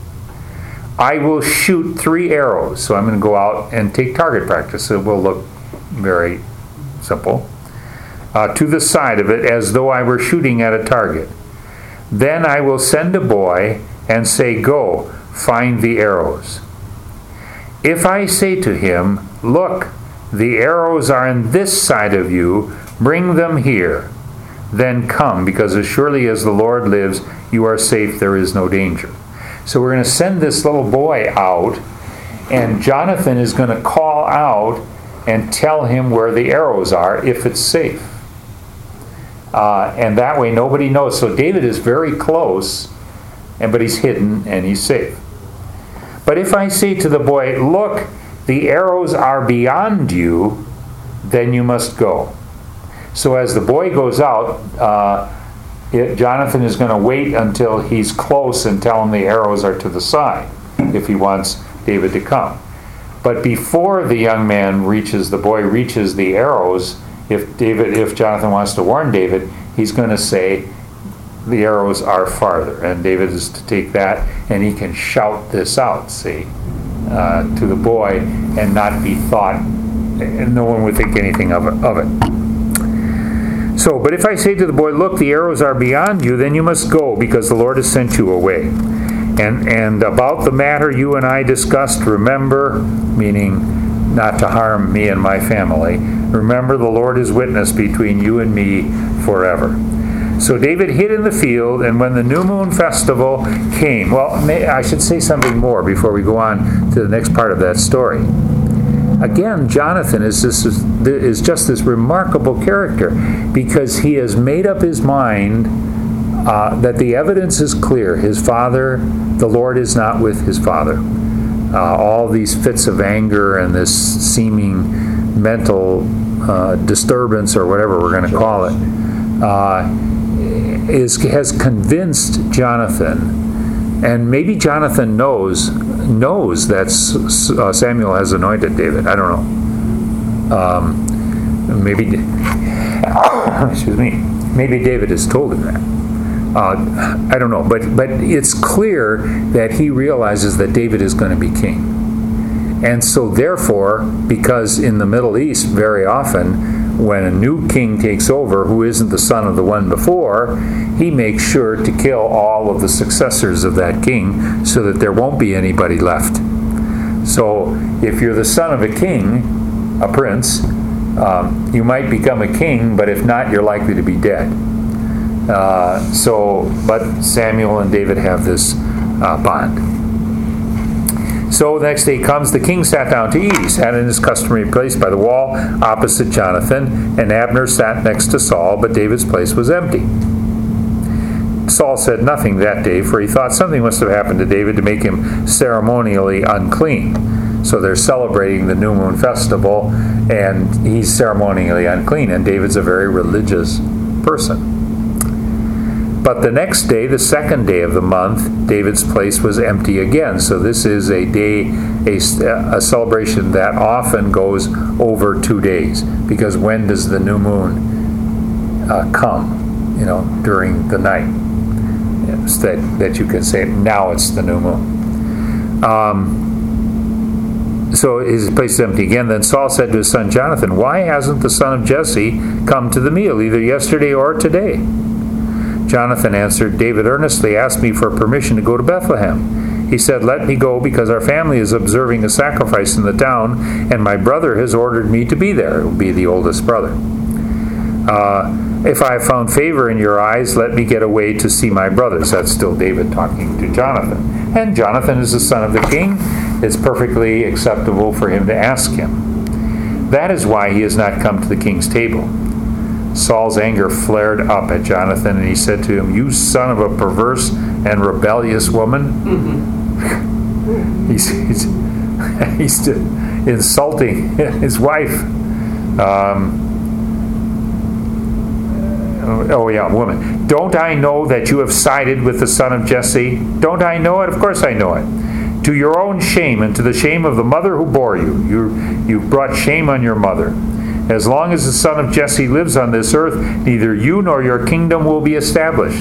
I will shoot three arrows. So I'm going to go out and take target practice. It will look very simple. Uh, to the side of it, as though I were shooting at a target. Then I will send a boy and say, go, find the arrows. If I say to him, look, the arrows are on this side of you, bring them here. Then come, because as surely as the Lord lives, you are safe, there is no danger. So we're going to send this little boy out, and Jonathan is going to call out and tell him where the arrows are, if it's safe. Uh, and that way nobody knows. So David is very close, and but he's hidden and he's safe. But if I say to the boy, look, the arrows are beyond you, then you must go. So as the boy goes out, uh, it, Jonathan is going to wait until he's close and tell him the arrows are to the side, if he wants David to come. But before the young man reaches, the boy reaches the arrows, if David, if Jonathan wants to warn David, he's going to say, the arrows are farther. And David is to take that, and he can shout this out, see, uh, to the boy, and not be thought, and no one would think anything of it, of it. So, but if I say to the boy, look, the arrows are beyond you, then you must go, because the Lord has sent you away. And, and about the matter you and I discussed, remember, meaning not to harm me and my family, remember the Lord is witness between you and me forever. So David hid in the field, and when the new moon festival came, well, may, I should say something more before we go on to the next part of that story. Again, Jonathan is, this, is just this remarkable character because he has made up his mind uh, that the evidence is clear. His father, the Lord is not with his father. Uh, all these fits of anger and this seeming mental uh, disturbance, or whatever we're going to call it, uh, is has convinced Jonathan, and maybe Jonathan knows knows that uh, Samuel has anointed David. I don't know. Um, maybe, excuse me. Maybe David has told him that. Uh, I don't know, but but it's clear that he realizes that David is going to be king, and so therefore, because in the Middle East, very often, when a new king takes over who isn't the son of the one before, he makes sure to kill all of the successors of that king so that there won't be anybody left. So if you're the son of a king, a prince, um, you might become a king, but if not, you're likely to be dead. Uh, so, but Samuel and David have this uh, bond. So the next day comes, the king sat down to eat. He sat in his customary place by the wall opposite Jonathan, and Abner sat next to Saul, but David's place was empty. Saul said nothing that day, for he thought something must have happened to David to make him ceremonially unclean. So they're celebrating the new moon festival, and he's ceremonially unclean, and David's a very religious person. But the next day, the second day of the month, David's place was empty again. So this is a day, a, a celebration that often goes over two days. Because when does the new moon uh, come? You know, during the night. Yes, that, that you can say, now it's the new moon. Um, so his place is empty again. Then Saul said to his son Jonathan, "Why hasn't the son of Jesse come to the meal, either yesterday or today?" Jonathan answered, "David earnestly asked me for permission to go to Bethlehem. He said, 'Let me go because our family is observing a sacrifice in the town, and my brother has ordered me to be there.'" It will be the oldest brother. Uh, "if I have found favor in your eyes, let me get away to see my brothers." That's still David talking to Jonathan. And Jonathan is the son of the king. It's perfectly acceptable for him to ask him. That is why he has not come to the king's table. Saul's anger flared up at Jonathan, and he said to him, "You son of a perverse and rebellious woman." Mm-hmm. he's, he's, he's insulting his wife. Um, oh, yeah, woman. "Don't I know that you have sided with the son of Jesse? Don't I know it? Of course I know it. To your own shame and to the shame of the mother who bore you. You, you've brought shame on your mother. As long as the son of Jesse lives on this earth, neither you nor your kingdom will be established.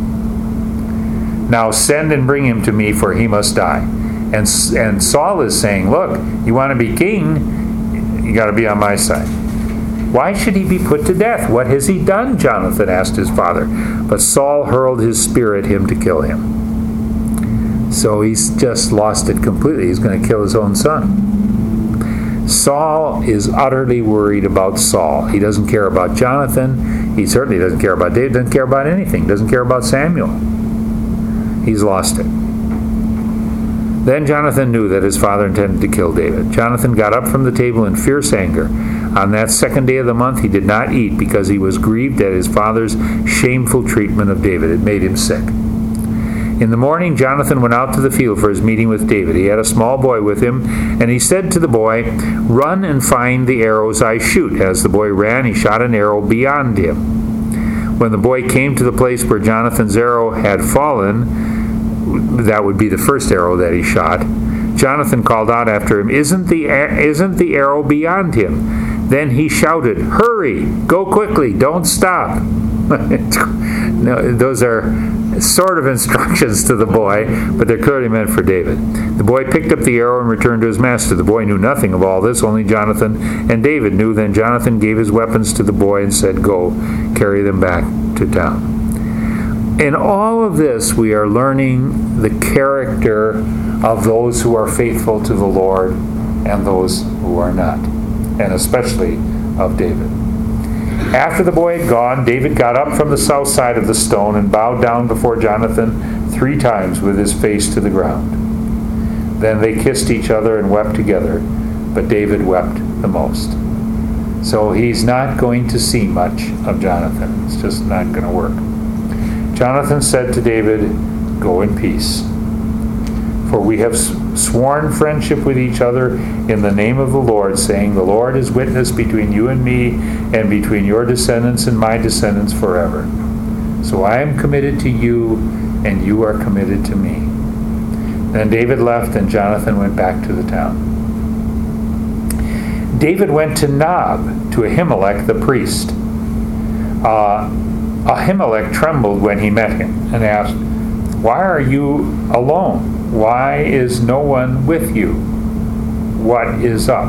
Now send and bring him to me, for he must die." And, and Saul is saying, look, you want to be king, you got to be on my side. "Why should he be put to death? What has he done?" Jonathan asked his father. But Saul hurled his spear at him to kill him. So he's just lost it completely. He's going to kill his own son. Saul is utterly worried about Saul. He doesn't care about Jonathan. He certainly doesn't care about David. Doesn't care about anything. Doesn't care about Samuel. He's lost it. Then Jonathan knew that his father intended to kill David. Jonathan got up from the table in fierce anger. On that second day of the month, he did not eat because he was grieved at his father's shameful treatment of David. It made him sick. In the morning, Jonathan went out to the field for his meeting with David. He had a small boy with him, and he said to the boy, "Run and find the arrows I shoot." As the boy ran, he shot an arrow beyond him. When the boy came to the place where Jonathan's arrow had fallen, that would be the first arrow that he shot, Jonathan called out after him, "Isn't the, isn't the arrow beyond him?" Then he shouted, "Hurry! Go quickly! Don't stop!" No, those are sort of instructions to the boy, but they're clearly meant for David. The boy picked up the arrow and returned to his master. The boy knew nothing of all this, only Jonathan and David knew. Then Jonathan gave his weapons to the boy and said, "Go, carry them back to town." In all of this, we are learning the character of those who are faithful to the Lord and those who are not, and especially of David. After the boy had gone, David got up from the south side of the stone and bowed down before Jonathan three times with his face to the ground. Then they kissed each other and wept together, but David wept the most. So he's not going to see much of Jonathan. It's just not going to work. Jonathan said to David, "Go in peace. For we have sworn friendship with each other in the name of the Lord, saying, the Lord is witness between you and me, and between your descendants and my descendants forever. So I am committed to you, and you are committed to me." Then David left, and Jonathan went back to the town. David went to Nob, to Ahimelech the priest. Uh, Ahimelech trembled when he met him, and asked, "Why are you alone? Why is no one with you? What is up?"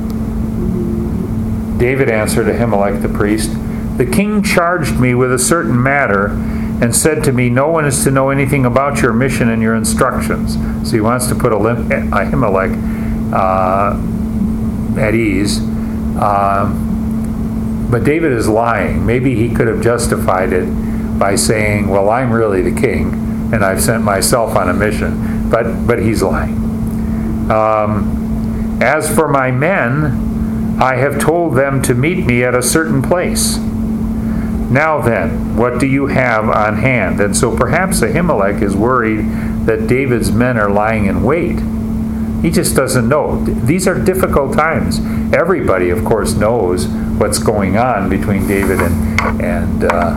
David answered Ahimelech the priest, "The king charged me with a certain matter and said to me, 'No one is to know anything about your mission and your instructions.'" So he wants to put Ahimelech uh, at ease. Um, but David is lying. Maybe he could have justified it by saying, "Well, I'm really the king, and I've sent myself on a mission." But but he's lying. Um, "As for my men, I have told them to meet me at a certain place. Now then, what do you have on hand?" And so perhaps Ahimelech is worried that David's men are lying in wait. He just doesn't know. These are difficult times. Everybody, of course, knows what's going on between David and, and uh,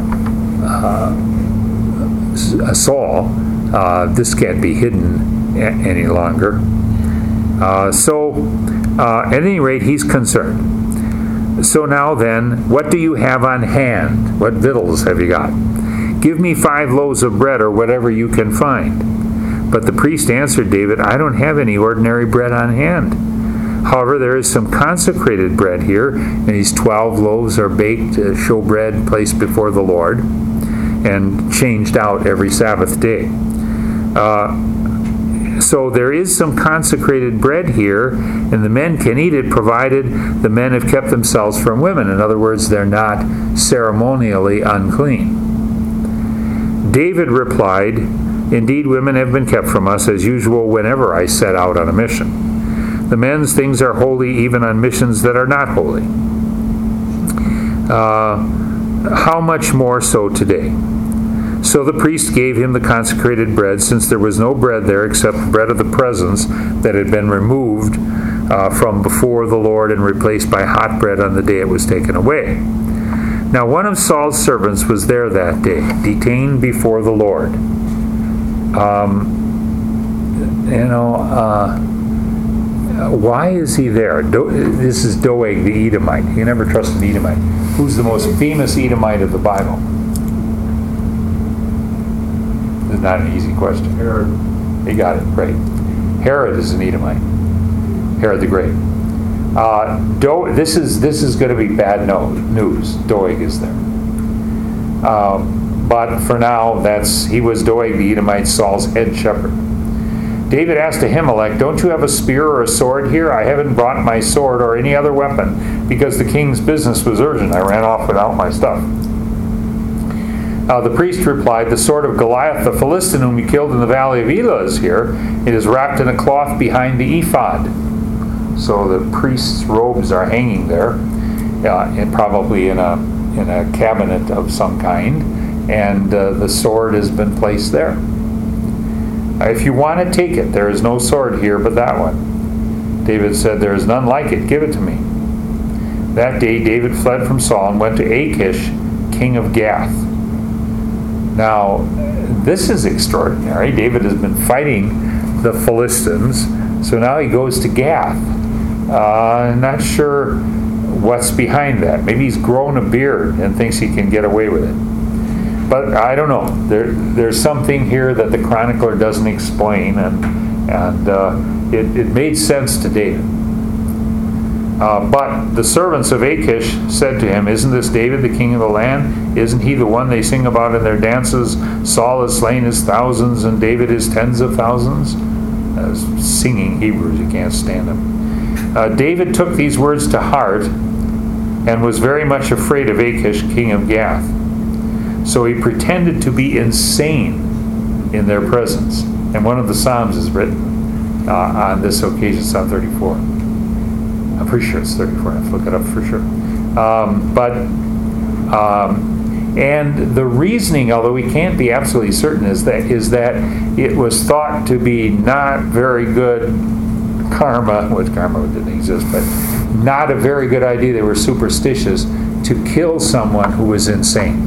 uh, Saul. Uh, this can't be hidden a- any longer. Uh, so, uh, at any rate, he's concerned. "So now then, what do you have on hand? What victuals have you got? Give me five loaves of bread or whatever you can find." But the priest answered David, "I don't have any ordinary bread on hand. However, there is some consecrated bread here, and these twelve loaves are baked, uh, showbread placed before the Lord, and changed out every Sabbath day. Uh, so there is some consecrated bread here, and the men can eat it, provided the men have kept themselves from women." In other words, they're not ceremonially unclean. David replied, "Indeed, women have been kept from us, as usual, whenever I set out on a mission. The men's things are holy, even on missions that are not holy. Uh, how much more so today?" So the priest gave him the consecrated bread, since there was no bread there except the bread of the presence that had been removed uh, from before the Lord and replaced by hot bread on the day it was taken away. Now one of Saul's servants was there that day, detained before the Lord. Um, you know, uh, why is he there? Do, this is Doeg the Edomite. You never trust an Edomite. Who's the most famous Edomite of the Bible? This is not an easy question. Herod. You got it, right. Herod is an Edomite. Herod the Great. Uh, Do, this is this is going to be bad no, news. Doeg is there. Um, but for now, that's he was Doeg the Edomite, Saul's head shepherd. David asked Ahimelech, "Don't you have a spear or a sword here? I haven't brought my sword or any other weapon, because the king's business was urgent. I ran off without my stuff." Uh, the priest replied, "The sword of Goliath the Philistine, whom you killed in the valley of Elah, is here. It is wrapped in a cloth behind the ephod." So the priest's robes are hanging there, uh, and probably in a in a cabinet of some kind, and uh, the sword has been placed there. Uh, "if you want it, take it. There is no sword here but that one." David said, "There is none like it. Give it to me." That day David fled from Saul and went to Achish, king of Gath. Now, this is extraordinary. David has been fighting the Philistines, so now he goes to Gath. Uh, not sure what's behind that. Maybe he's grown a beard and thinks he can get away with it. But I don't know. There, there's something here that the chronicler doesn't explain, and and uh, it, it made sense to David. Uh, but the servants of Achish said to him, "Isn't this David, the king of the land? Isn't he the one they sing about in their dances? Saul has slain his thousands, and David his tens of thousands?" Uh, singing Hebrews, you can't stand them. Uh, David took these words to heart, and was very much afraid of Achish, king of Gath. So he pretended to be insane in their presence. And one of the Psalms is written uh, on this occasion, Psalm thirty-four. I'm pretty sure it's thirty-four. I have to look it up for sure. Um, but, um, and the reasoning, although we can't be absolutely certain, is that is that it was thought to be not very good karma, which karma didn't exist, but not a very good idea. They were superstitious to kill someone who was insane.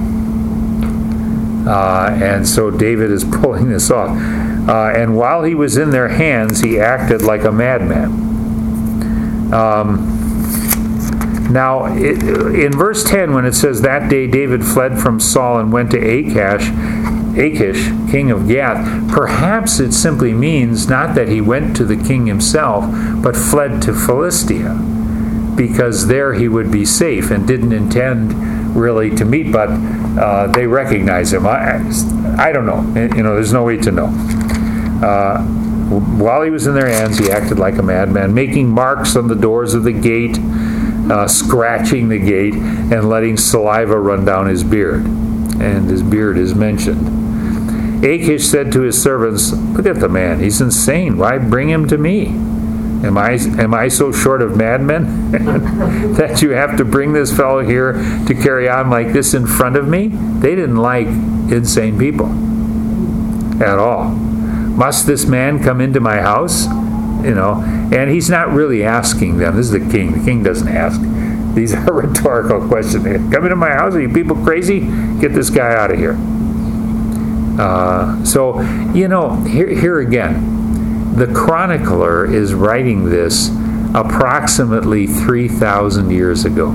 Uh, and so David is pulling this off. Uh, and while he was in their hands, he acted like a madman. Um, now, it, in verse ten, when it says, that day David fled from Saul and went to Achish, Achish, king of Gath, perhaps it simply means not that he went to the king himself, but fled to Philistia, because there he would be safe, and didn't intend really to meet, but uh, they recognize him. I, I don't know. You know, there's no way to know. Uh, while he was in their hands, he acted like a madman, making marks on the doors of the gate, uh, scratching the gate, and letting saliva run down his beard. And his beard is mentioned. Achish said to his servants, look at the man. He's insane. Why bring him to me? Am I am I so short of madmen that you have to bring this fellow here to carry on like this in front of me? They didn't like insane people at all. Must this man come into my house? You know, and he's not really asking them. This is the king. The king doesn't ask. These are rhetorical questions. Come into my house? Are you people crazy? Get this guy out of here. Uh, so, you know, here, here again, the chronicler is writing this approximately three thousand years ago.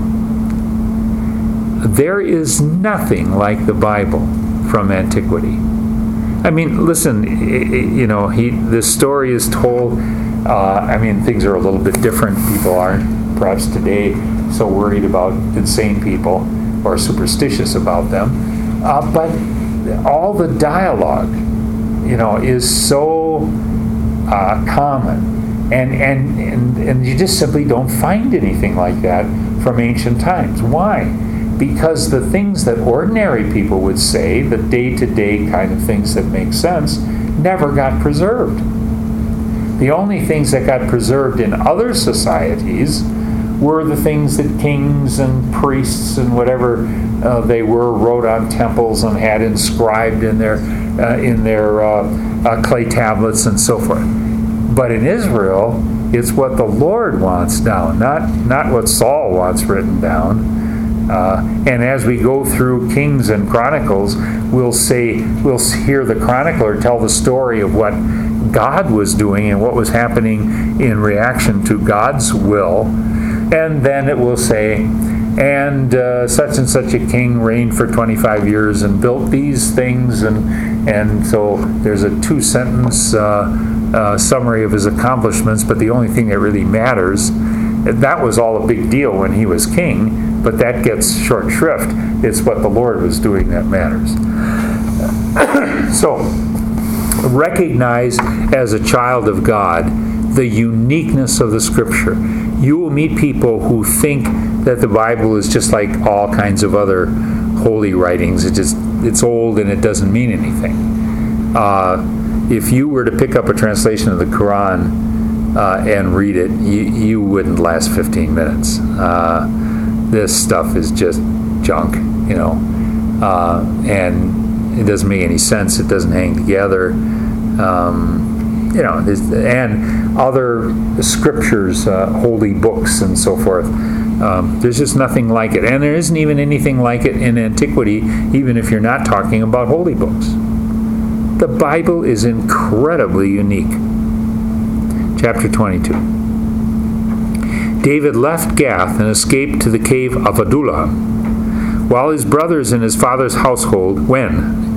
There is nothing like the Bible from antiquity. I mean, listen, you know, he, this story is told, uh, I mean, things are a little bit different. People aren't, perhaps today, so worried about insane people or superstitious about them. Uh, but all the dialogue, you know, is so uh, common. And, and, and, and you just simply don't find anything like that from ancient times. Why? Because the things that ordinary people would say, the day-to-day kind of things that make sense, never got preserved. The only things that got preserved in other societies were the things that kings and priests and whatever uh, they were wrote on temples and had inscribed in their uh, in their uh, uh, clay tablets and so forth. But in Israel, it's what the Lord wants down, not not what Saul wants written down. Uh, and as we go through Kings and Chronicles, we'll say we'll hear the chronicler tell the story of what God was doing and what was happening in reaction to God's will. And then it will say, and uh, such and such a king reigned for twenty-five years and built these things, and and so there's a two-sentence uh, uh, summary of his accomplishments. But the only thing that really matters, that was all a big deal when he was king. But that gets short shrift. It's what the Lord was doing that matters. So, recognize as a child of God the uniqueness of the Scripture. You will meet people who think that the Bible is just like all kinds of other holy writings. It just it's old and it doesn't mean anything. Uh, if you were to pick up a translation of the Quran uh, and read it, you, you wouldn't last fifteen minutes. Uh, This stuff is just junk, you know, uh, and it doesn't make any sense. It doesn't hang together, um, you know, and other scriptures, uh, holy books and so forth. Um, there's just nothing like it. And there isn't even anything like it in antiquity, even if you're not talking about holy books. The Bible is incredibly unique. Chapter twenty-two. David left Gath and escaped to the cave of Adullam, while his brothers in his father's household, when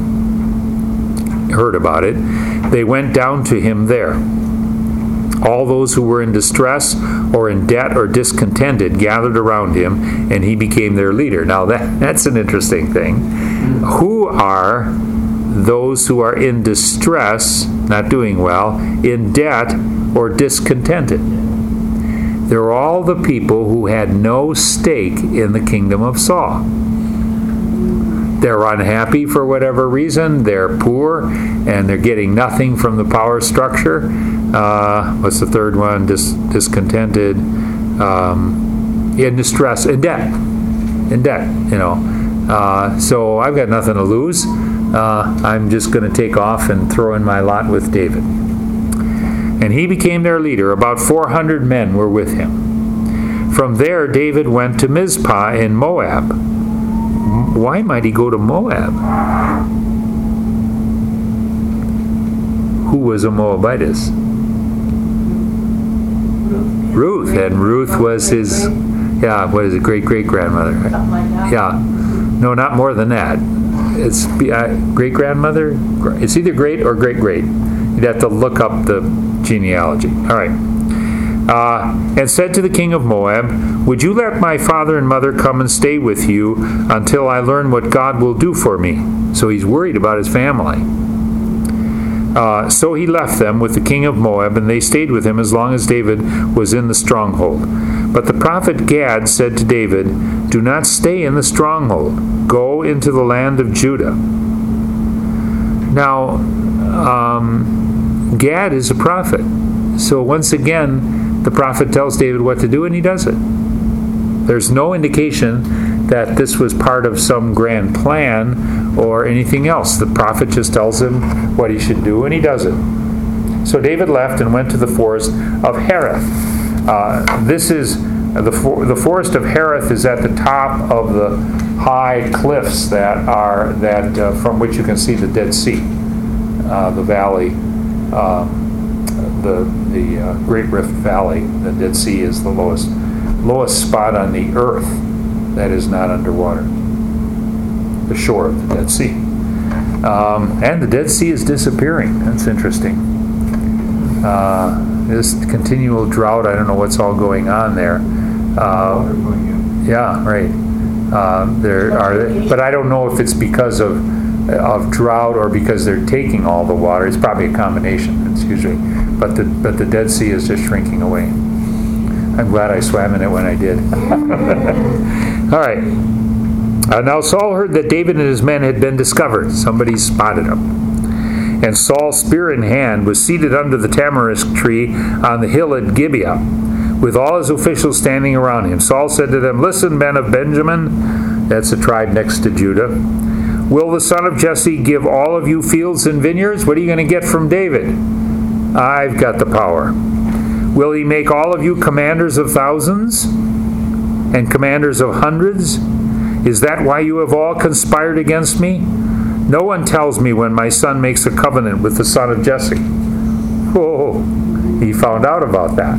heard about it, they went down to him there. All those who were in distress or in debt or discontented gathered around him, and he became their leader. Now that, that's an interesting thing. Who are those who are in distress, not doing well, in debt or discontented? They're all the people who had no stake in the kingdom of Saul. They're unhappy for whatever reason. They're poor, and they're getting nothing from the power structure. Uh, what's the third one? Dis- discontented, um, in distress, in debt, in debt. You know. Uh, so I've got nothing to lose. Uh, I'm just going to take off and throw in my lot with David. And he became their leader. About four hundred men were with him. From there, David went to Mizpah in Moab. Why might he go to Moab? Who was a Moabitess? Ruth. And Ruth was his, yeah, what is it, great-great-grandmother? Right? Something like that. Yeah. No, not more than that. It's uh, great-grandmother? It's either great or great-great. You'd have to look up the genealogy. All right. Uh, and said to the king of Moab, would you let my father and mother come and stay with you until I learn what God will do for me? So he's worried about his family. Uh, so he left them with the king of Moab, and they stayed with him as long as David was in the stronghold. But the prophet Gad said to David, do not stay in the stronghold. Go into the land of Judah. Now, um, Gad is a prophet. So once again, the prophet tells David what to do, and he does it. There's no indication that this was part of some grand plan or anything else. The prophet just tells him what he should do, and he does it. So David left and went to the forest of Hereth. Uh, this is the for, the forest of Hereth is at the top of the high cliffs that are that uh, from which you can see the Dead Sea, uh, the valley. Um, the the uh, Great Rift Valley. The Dead Sea is the lowest lowest spot on the earth that is not underwater. The shore of the Dead Sea. Um, and the Dead Sea is disappearing. That's interesting. Uh, this continual drought, I don't know what's all going on there. Uh, yeah, right. Uh, there are, but I don't know if it's because of of drought or because they're taking all the water. It's probably a combination. It's usually, but the but the Dead Sea is just shrinking away. I'm glad I swam in it when I did. All right. Uh, now Saul heard that David and his men had been discovered. Somebody spotted him. And Saul, spear in hand, was seated under the tamarisk tree on the hill at Gibeah, with all his officials standing around him. Saul said to them, listen, men of Benjamin, that's a tribe next to Judah, will the son of Jesse give all of you fields and vineyards? What are you going to get from David? I've got the power. Will he make all of you commanders of thousands and commanders of hundreds? Is that why you have all conspired against me? No one tells me when my son makes a covenant with the son of Jesse. Oh, he found out about that.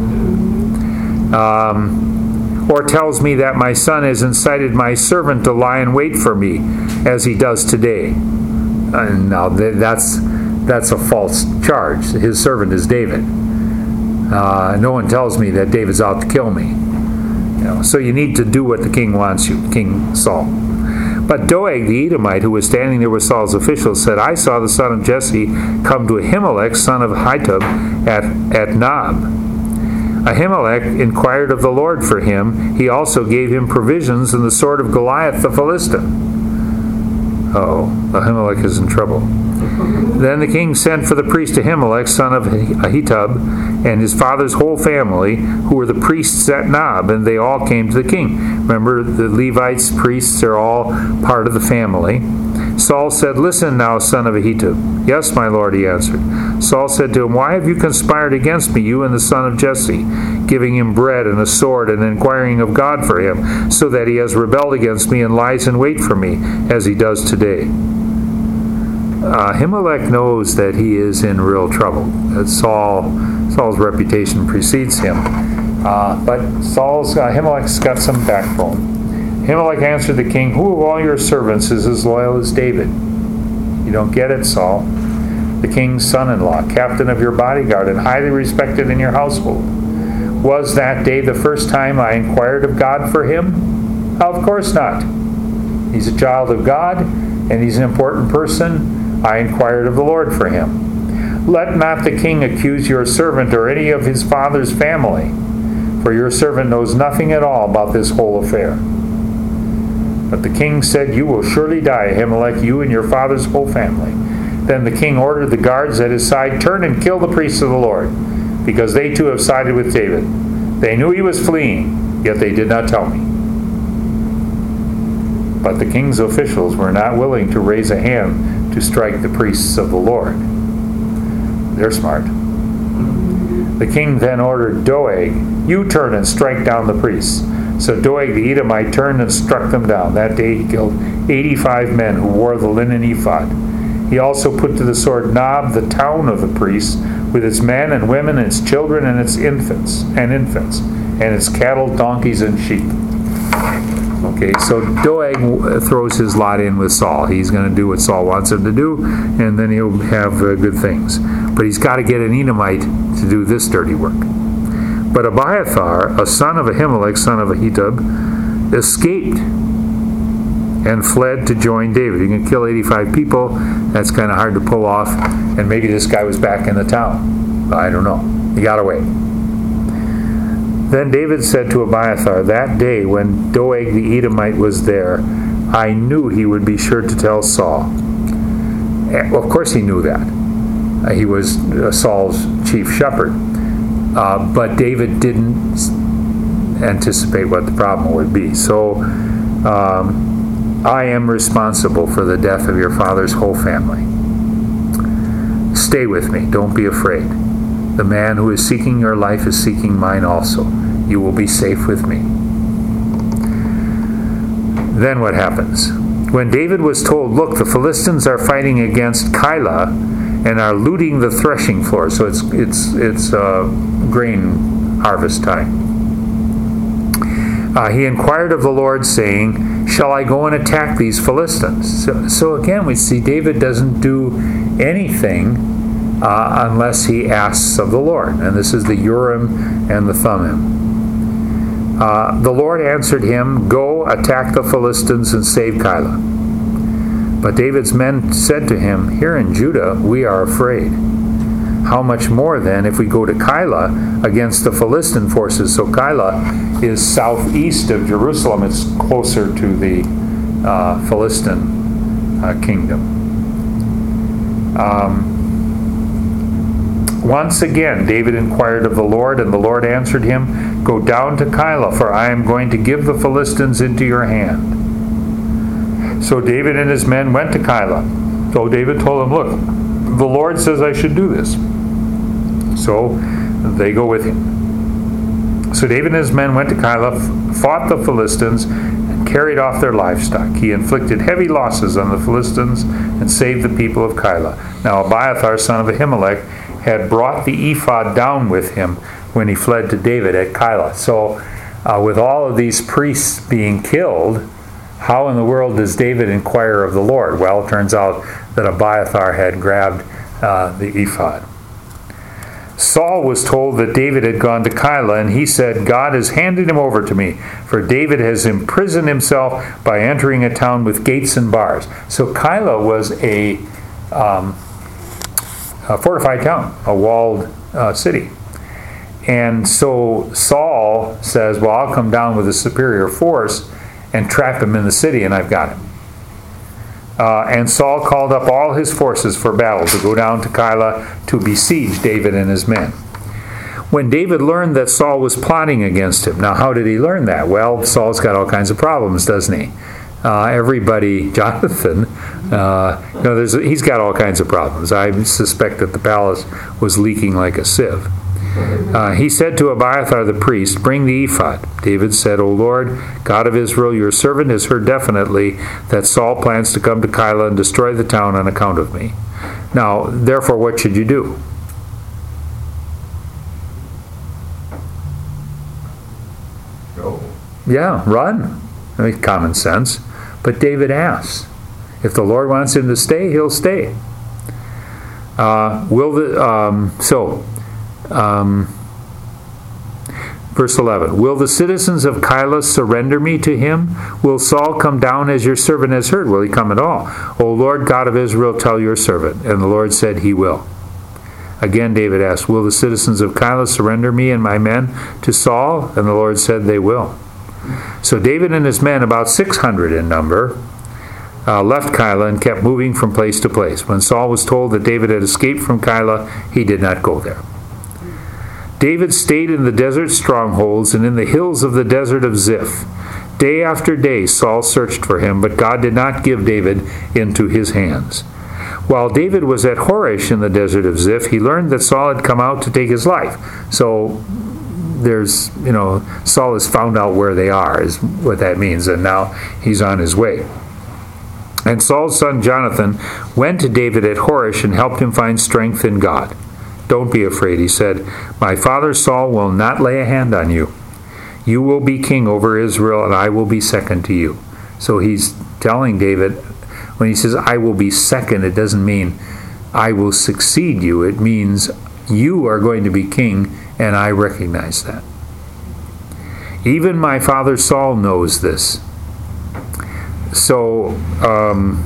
Um, or tells me that my son has incited my servant to lie in wait for me, as he does today. And now that's that's a false charge. His servant is David. Uh, no one tells me that David's out to kill me. You know, so you need to do what the king wants you, King Saul. But Doeg the Edomite, who was standing there with Saul's officials, said, I saw the son of Jesse come to Ahimelech, son of Ahitub, at, at Nob. Ahimelech inquired of the Lord for him. He also gave him provisions and the sword of Goliath the Philistine. Uh-oh, Ahimelech is in trouble. Then the king sent for the priest Ahimelech, son of Ahitub, and his father's whole family, who were the priests at Nob, and they all came to the king. Remember, the Levites, priests, are all part of the family. Saul said, listen now, son of Ahitub. Yes, my lord, he answered. Saul said to him, why have you conspired against me, you and the son of Jesse, giving him bread and a sword and inquiring of God for him, so that he has rebelled against me and lies in wait for me, as he does today? Uh, Ahimelech knows that he is in real trouble. That Saul, Saul's reputation precedes him. Uh, but Saul's, uh, Ahimelech's got some backbone. Ahimelech answered the king, who of all your servants is as loyal as David? You don't get it, Saul. The king's son-in-law, captain of your bodyguard, and highly respected in your household. Was that day the first time I inquired of God for him? Of course not. He's a child of God, and he's an important person. I inquired of the Lord for him. Let not the king accuse your servant or any of his father's family. for your servant knows nothing at all about this whole affair." But the king said, "You will surely die, Ahimelech, you and your father's whole family." Then the king ordered the guards at his side, "Turn and kill the priests of the Lord, because they too have sided with David. They knew he was fleeing, yet they did not tell me." But the king's officials were not willing to raise a hand to strike the priests of the Lord. They're smart. The king then ordered Doeg, "You turn and strike down the priests." So Doeg the Edomite turned and struck them down. That day he killed eighty-five men who wore the linen ephod. He also put to the sword Nob, the town of the priests, with its men and women, its children and its infants, and infants, and its cattle, donkeys, and sheep. Okay, so Doeg throws his lot in with Saul. He's going to do what Saul wants him to do, and then he'll have uh, good things. But he's got to get an Edomite to do this dirty work. But Abiathar, a son of Ahimelech, son of Ahitub, escaped and fled to join David. You can kill eighty-five people. That's kind of hard to pull off. And maybe this guy was back in the town. I don't know. He got away. Then David said to Abiathar, "That day when Doeg the Edomite was there, I knew he would be sure to tell Saul." Well, of course he knew that. Uh, he was uh, Saul's chief shepherd. Uh, but David didn't anticipate what the problem would be. So, um, I am responsible for the death of your father's whole family. Stay with me. Don't be afraid. The man who is seeking your life is seeking mine also. You will be safe with me. Then what happens? When David was told, "Look, the Philistines are fighting against Keilah and are looting the threshing floor," so it's it's it's uh, grain harvest time. Uh, he inquired of the Lord, saying, "Shall I go and attack these Philistines?" So, so again, we see David doesn't do anything uh, unless he asks of the Lord, and this is the Urim and the Thummim. Uh, the Lord answered him, "Go, attack the Philistines and save Keilah." But David's men said to him, "Here in Judah we are afraid. How much more then if we go to Keilah against the Philistine forces?" So Keilah is southeast of Jerusalem. It's closer to the uh, Philistine uh, kingdom. Um, Once again David inquired of the Lord, and the Lord answered him, "Go down to Keilah, for I am going to give the Philistines into your hand." So David and his men went to Keilah. So David told them, "Look, the Lord says I should do this." So they go with him. So David and his men went to Keilah, fought the Philistines, and carried off their livestock. He inflicted heavy losses on the Philistines and saved the people of Keilah. Now Abiathar, son of Ahimelech, had brought the ephod down with him when he fled to David at Keilah. So uh, with all of these priests being killed, how in the world does David inquire of the Lord? Well, it turns out that Abiathar had grabbed uh, the ephod. Saul was told that David had gone to Keilah, and he said, "God has handed him over to me, for David has imprisoned himself by entering a town with gates and bars." So Keilah was a, um, a fortified town, a walled uh, city. And so Saul says, "Well, I'll come down with a superior force and trap him in the city, and I've got him." Uh, and Saul called up all his forces for battle to go down to Keilah to besiege David and his men. When David learned that Saul was plotting against him, now how did he learn that? Well, Saul's got all kinds of problems, doesn't he? Uh, everybody, Jonathan, uh, you know, there's, he's got all kinds of problems. I suspect that the palace was leaking like a sieve. Uh, he said to Abiathar the priest, "Bring the ephod." David said, "O Lord, God of Israel, your servant has heard definitely that Saul plans to come to Keilah and destroy the town on account of me. Now, therefore, what should you do?" Go. Yeah, run. I mean, common sense. But David asks. If the Lord wants him to stay, he'll stay. Uh, will the um, so... Um, verse eleven, "Will the citizens of Keilah surrender me to him? Will Saul come down as your servant has heard? Will he come at all? O Lord God of Israel, tell your servant." And the Lord said, "He will." Again, David asked, will the citizens of Keilah surrender me and my men to Saul? And the Lord said, they will. So David and his men, about six hundred in number, uh, left Keilah and kept moving from place to place. When Saul was told that David had escaped from Keilah, he did not go there. David stayed in the desert strongholds and in the hills of the desert of Ziph. Day after day Saul searched for him, but God did not give David into his hands. While David was at Horesh in the desert of Ziph, he learned that Saul had come out to take his life. So there's, you know, Saul has found out where they are, is what that means, and now he's on his way. And Saul's son Jonathan went to David at Horesh and helped him find strength in God. Don't be afraid, he said. My father Saul will not lay a hand on you. You will be king over Israel, and I will be second to you. So he's telling David, when he says, I will be second, it doesn't mean I will succeed you. It means you are going to be king, and I recognize that. Even my father Saul knows this. So, um,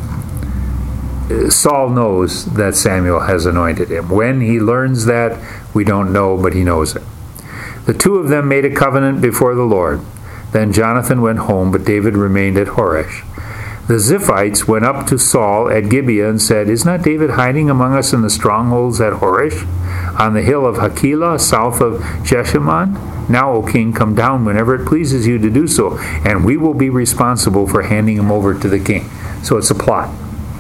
Saul knows that Samuel has anointed him. When he learns that, we don't know, but he knows it. The two of them made a covenant before the Lord. Then Jonathan went home, but David remained at Horesh. The Ziphites went up to Saul at Gibeah and said, is not David hiding among us in the strongholds at Horesh, on the hill of Hakilah, south of Jeshimon? Now, O king, come down whenever it pleases you to do so, and we will be responsible for handing him over to the king. So it's a plot.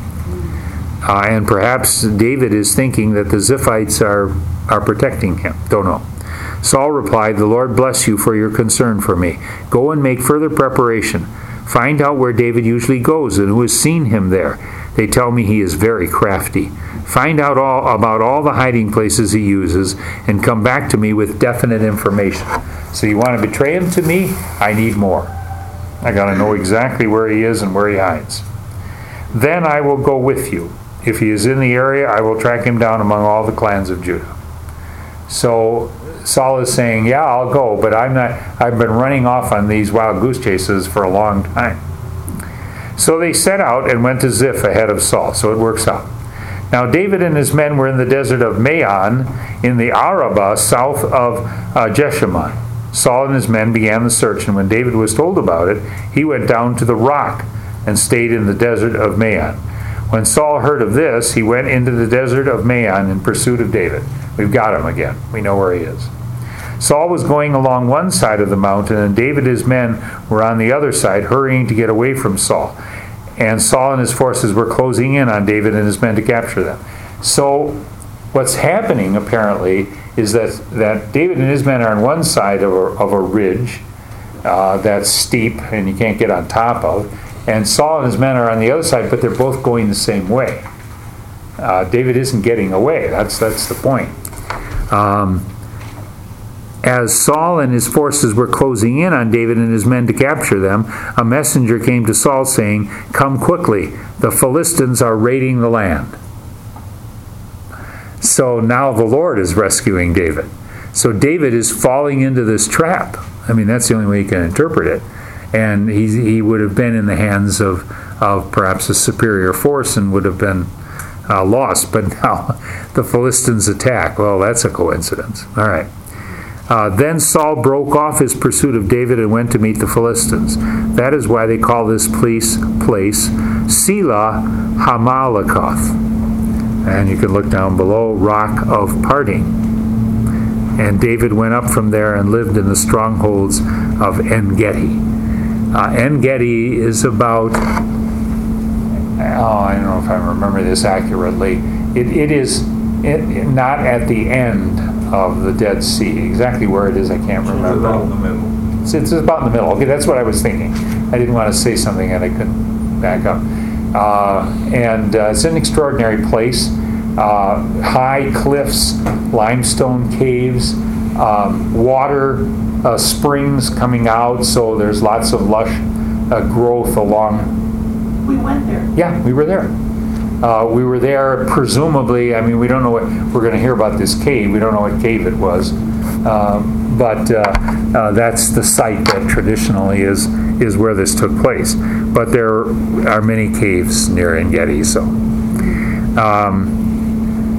Uh, and perhaps David is thinking that the Ziphites are, are protecting him. Don't know. Saul replied, the Lord bless you for your concern for me. Go and make further preparation. Find out where David usually goes and who has seen him there. They tell me he is very crafty. Find out all about all the hiding places he uses and come back to me with definite information. So you want to betray him to me? I need more. I got to know exactly where he is and where he hides. Then I will go with you. If he is in the area, I will track him down among all the clans of Judah. So Saul is saying, yeah, I'll go, but I'm not, I've been running off on these wild goose chases for a long time. So they set out and went to Ziph ahead of Saul. So it works out. Now David and his men were in the desert of Maon in the Arabah south of uh, Jeshimon. Saul and his men began the search, and when David was told about it, he went down to the rock and stayed in the desert of Maon. When Saul heard of this, he went into the desert of Maon in pursuit of David. We've got him again. We know where he is. Saul was going along one side of the mountain, and David and his men were on the other side, hurrying to get away from Saul. And Saul and his forces were closing in on David and his men to capture them. So what's happening, apparently, is that, that David and his men are on one side of a, of a ridge uh, that's steep and you can't get on top of. And Saul and his men are on the other side, but they're both going the same way. Uh, David isn't getting away. That's, that's the point. Um, As Saul and his forces were closing in on David and his men to capture them, a messenger came to Saul saying, come quickly, the Philistines are raiding the land. So now the Lord is rescuing David. So David is falling into this trap. I mean, that's the only way you can interpret it. And he, he would have been in the hands of, of perhaps a superior force and would have been uh, lost. But now the Philistines attack. Well, that's a coincidence. All right. Uh, then Saul broke off his pursuit of David and went to meet the Philistines. That is why they call this place, place Selah Hamalakoth. And you can look down below, Rock of Parting. And David went up from there and lived in the strongholds of En-Gedi. Uh, En-Gedi is about, oh, I don't know if I remember this accurately. It, it is it, not at the end of the Dead Sea. Exactly where it is, I can't remember. It's about in the middle. It's, it's about in the middle. Okay, that's what I was thinking. I didn't want to say something and I couldn't back up. Uh, and uh, it's an extraordinary place. Uh, high cliffs, limestone caves, um, water uh, springs coming out, so there's lots of lush uh, growth along. We went there. Yeah, we were there. Uh, we were there, presumably, I mean, we don't know what, we're going to hear about this cave, we don't know what cave it was, uh, but uh, uh, that's the site that traditionally is, is where this took place. But there are many caves near En-Gedi, so. Um,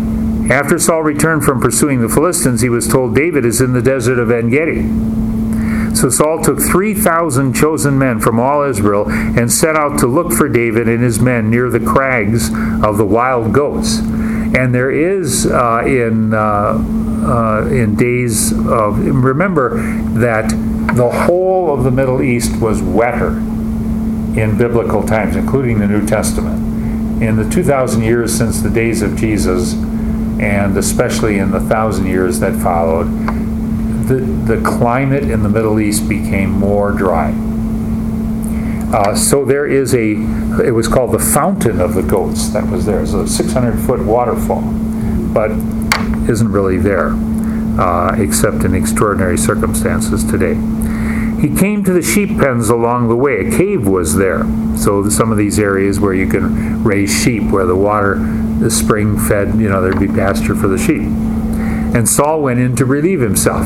After Saul returned from pursuing the Philistines, he was told David is in the desert of En-Gedi. So Saul took three thousand chosen men from all Israel and set out to look for David and his men near the crags of the wild goats. And there is uh, in uh, uh, in days of, remember that the whole of the Middle East was wetter in biblical times, including the New Testament. In the two thousand years since the days of Jesus, and especially in the thousand years that followed, the, the climate in the Middle East became more dry. Uh, so there is a, it was called the Fountain of the Goats that was there. It's a six hundred foot waterfall, but isn't really there, uh, except in extraordinary circumstances today. He came to the sheep pens along the way. A cave was there. So some of these areas where you can raise sheep, where the water, the spring fed, you know, there'd be pasture for the sheep. And Saul went in to relieve himself.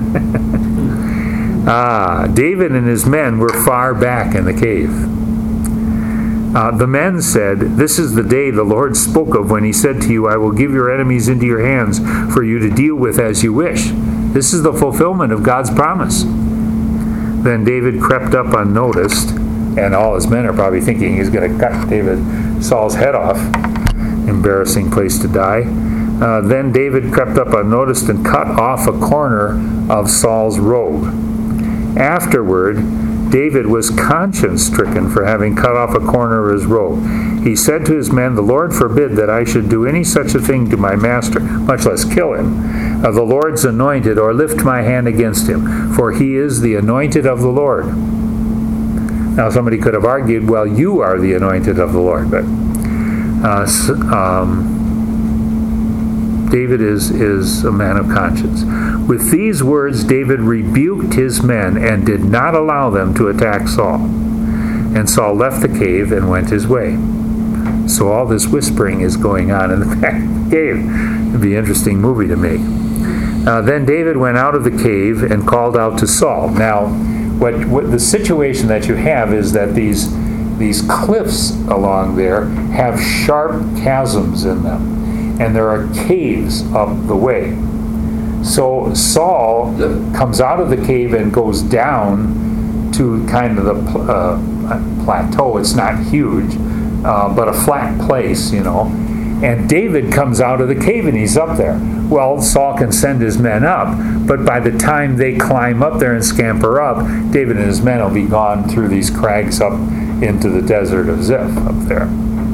Ah, David and his men were far back in the cave. Uh, the men said, "This is the day the Lord spoke of when he said to you, I will give your enemies into your hands for you to deal with as you wish." This is the fulfillment of God's promise. Then David crept up unnoticed, and all his men are probably thinking he's going to cut David, Saul's head off. Embarrassing place to die. Uh, then David crept up unnoticed and cut off a corner of Saul's robe. Afterward, David was conscience-stricken for having cut off a corner of his robe. He said to his men, "The Lord forbid that I should do any such a thing to my master, much less kill him, of the Lord's anointed, or lift my hand against him, for he is the anointed of the Lord." Now somebody could have argued, well, you are the anointed of the Lord, but uh, um, David is, is a man of conscience. With these words, David rebuked his men and did not allow them to attack Saul. And Saul left the cave and went his way. So all this whispering is going on in the back of the cave. It'd be an interesting movie to make. Uh, then David went out of the cave and called out to Saul. Now, what, what the situation that you have is that these these cliffs along there have sharp chasms in them. And there are caves up the way. So Saul comes out of the cave and goes down to kind of the uh, plateau. It's not huge, uh, but a flat place, you know. And David comes out of the cave and he's up there. Well, Saul can send his men up, but by the time they climb up there and scamper up, David and his men will be gone through these crags up into the desert of Ziph up there.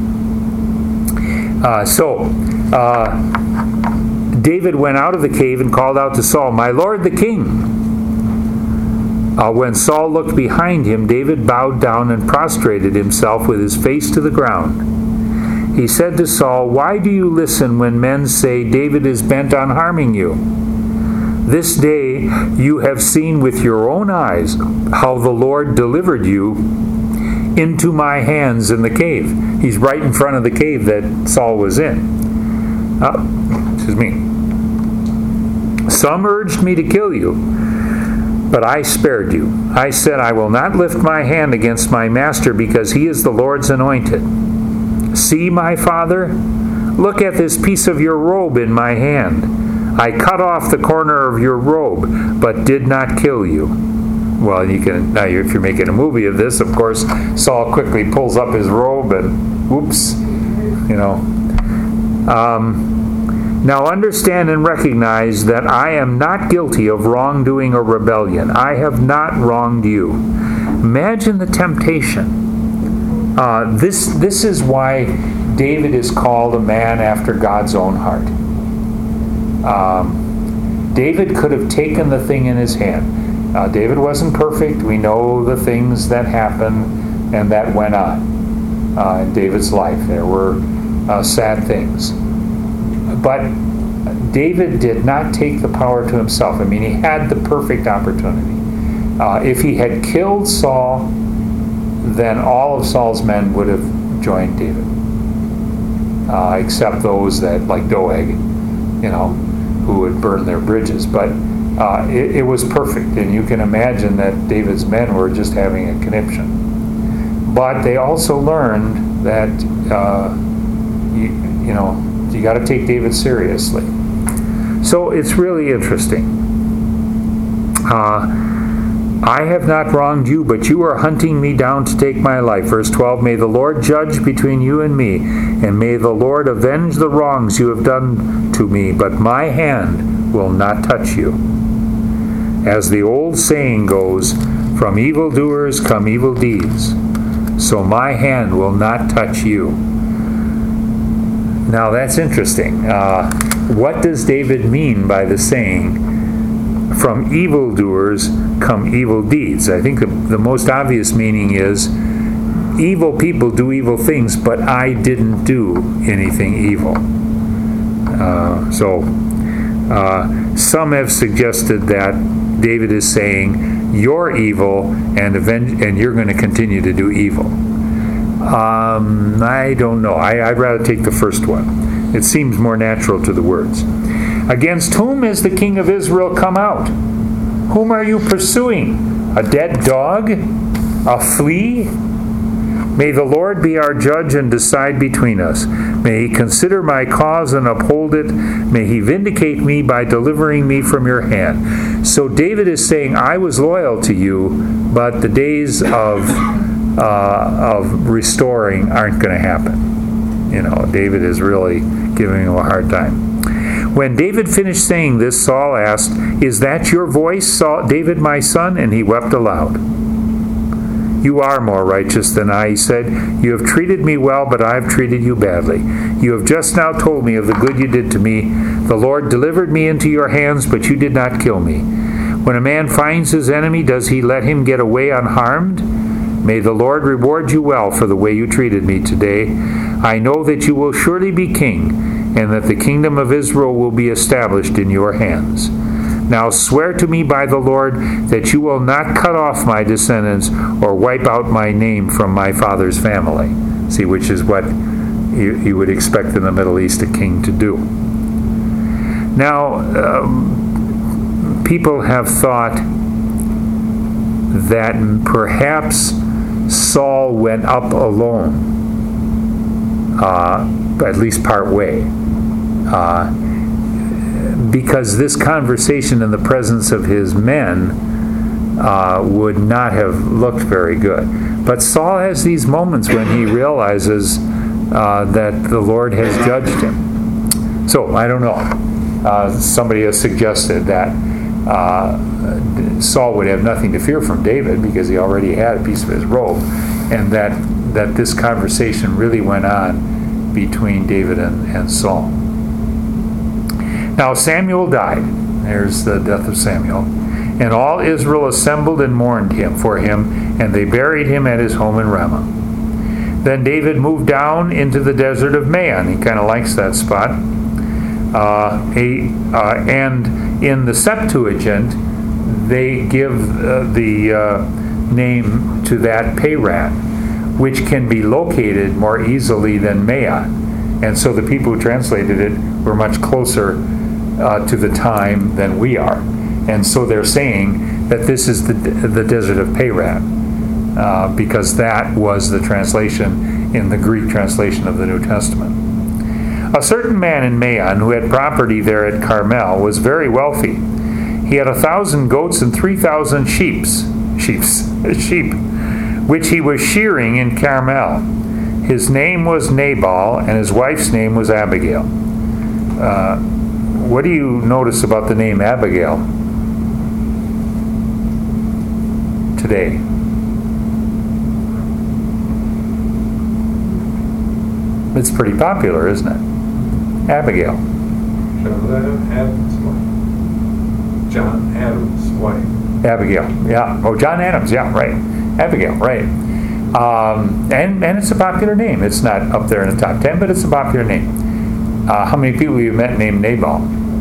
Uh, so, Uh, David went out of the cave and called out to Saul, "My lord the king." Uh, when Saul looked behind him, David bowed down and prostrated himself with his face to the ground. He said to Saul, "Why do you listen when men say David is bent on harming you? This day you have seen with your own eyes how the Lord delivered you into my hands in the cave." He's right in front of the cave that Saul was in. Uh, excuse me. "Some urged me to kill you, but I spared you. I said, I will not lift my hand against my master because he is the Lord's anointed. See, my father, look at this piece of your robe in my hand. I cut off the corner of your robe, but did not kill you." Well, you can now if you're making a movie of this, of course, Saul quickly pulls up his robe and whoops, you know. Um, now understand and recognize that I am not guilty of wrongdoing or rebellion. I have not wronged you. Imagine the temptation. Uh, this this is why David is called a man after God's own heart. Um, David could have taken the thing in his hand. Uh, David wasn't perfect. We know the things that happened and that went on uh, in David's life. There were uh, sad things. But David did not take the power to himself. I mean, he had the perfect opportunity. Uh, if he had killed Saul, then all of Saul's men would have joined David. Uh, except those that, like Doeg, you know, who would burn their bridges. But Uh, it, it was perfect, and you can imagine that David's men were just having a conniption. But they also learned that, uh, you, you know, You got to take David seriously. So it's really interesting. Uh, I have not wronged you, but you are hunting me down to take my life. Verse twelve, may the Lord judge between you and me, and may the Lord avenge the wrongs you have done to me, but my hand will not touch you. As the old saying goes, from evildoers come evil deeds, so my hand will not touch you. Now that's interesting. Uh, what does David mean by the saying, from evildoers come evil deeds? I think the, the most obvious meaning is evil people do evil things, but I didn't do anything evil. Uh, so uh, some have suggested that David is saying you're evil and avenge- and you're going to continue to do evil. Um, I don't know. I, I'd rather take the first one. It seems more natural to the words. Against whom has the king of Israel come out? Whom are you pursuing? A dead dog? A flea? May the Lord be our judge and decide between us. May he consider my cause and uphold it. May he vindicate me by delivering me from your hand. So David is saying, I was loyal to you, but the days of uh, of restoring aren't going to happen. You know, David is really giving him a hard time. When David finished saying this, Saul asked, is that your voice, Saul, David my son? And he wept aloud. You are more righteous than I, he said. You have treated me well, but I have treated you badly. You have just now told me of the good you did to me. The Lord delivered me into your hands, but you did not kill me. When a man finds his enemy, does he let him get away unharmed? May the Lord reward you well for the way you treated me today. I know that you will surely be king, and that the kingdom of Israel will be established in your hands. Now swear to me by the Lord that you will not cut off my descendants or wipe out my name from my father's family. See, which is what you, you would expect in the Middle East a king to do. Now, um, people have thought that perhaps Saul went up alone, uh, at least part way. Uh, because this conversation in the presence of his men uh, would not have looked very good. But Saul has these moments when he realizes uh, that the Lord has judged him. So, I don't know. Uh, somebody has suggested that uh, Saul would have nothing to fear from David because he already had a piece of his robe, and that, that this conversation really went on between David and, and Saul. Now Samuel died. There's the death of Samuel. And all Israel assembled and mourned him for him, and they buried him at his home in Ramah. Then David moved down into the desert of Maon. He kind of likes that spot. Uh, he, uh, and in the Septuagint, they give uh, the uh, name to that Paran, which can be located more easily than Maon. And so the people who translated it were much closer Uh, to the time than we are, and so they're saying that this is the the desert of Paran, uh, because that was the translation in the Greek translation of the New Testament. A certain man in Maon who had property there at Carmel was very wealthy. He had a thousand goats and three thousand sheeps, sheeps, sheep, which he was shearing in Carmel. His name was Nabal, and his wife's name was Abigail. Uh, What do you notice about the name Abigail today? It's pretty popular, isn't it? Abigail. John Adams' wife. John Adams' wife. Abigail, yeah. Oh, John Adams, yeah, right. Abigail, right. Um, and, and it's a popular name. It's not up there in the top ten, but it's a popular name. Uh, how many people have you met named Nabal?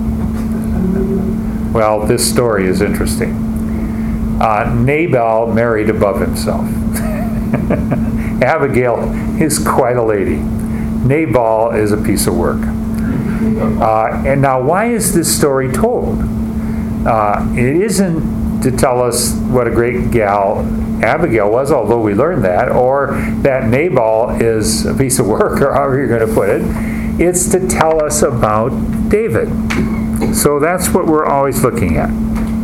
Well, this story is interesting. Uh, Nabal married above himself. Abigail is quite a lady. Nabal is a piece of work. Uh, and now, why is this story told? Uh, it isn't to tell us what a great gal Abigail was, although we learned that, or that Nabal is a piece of work, or however you're going to put it. It's to tell us about David. So that's what we're always looking at.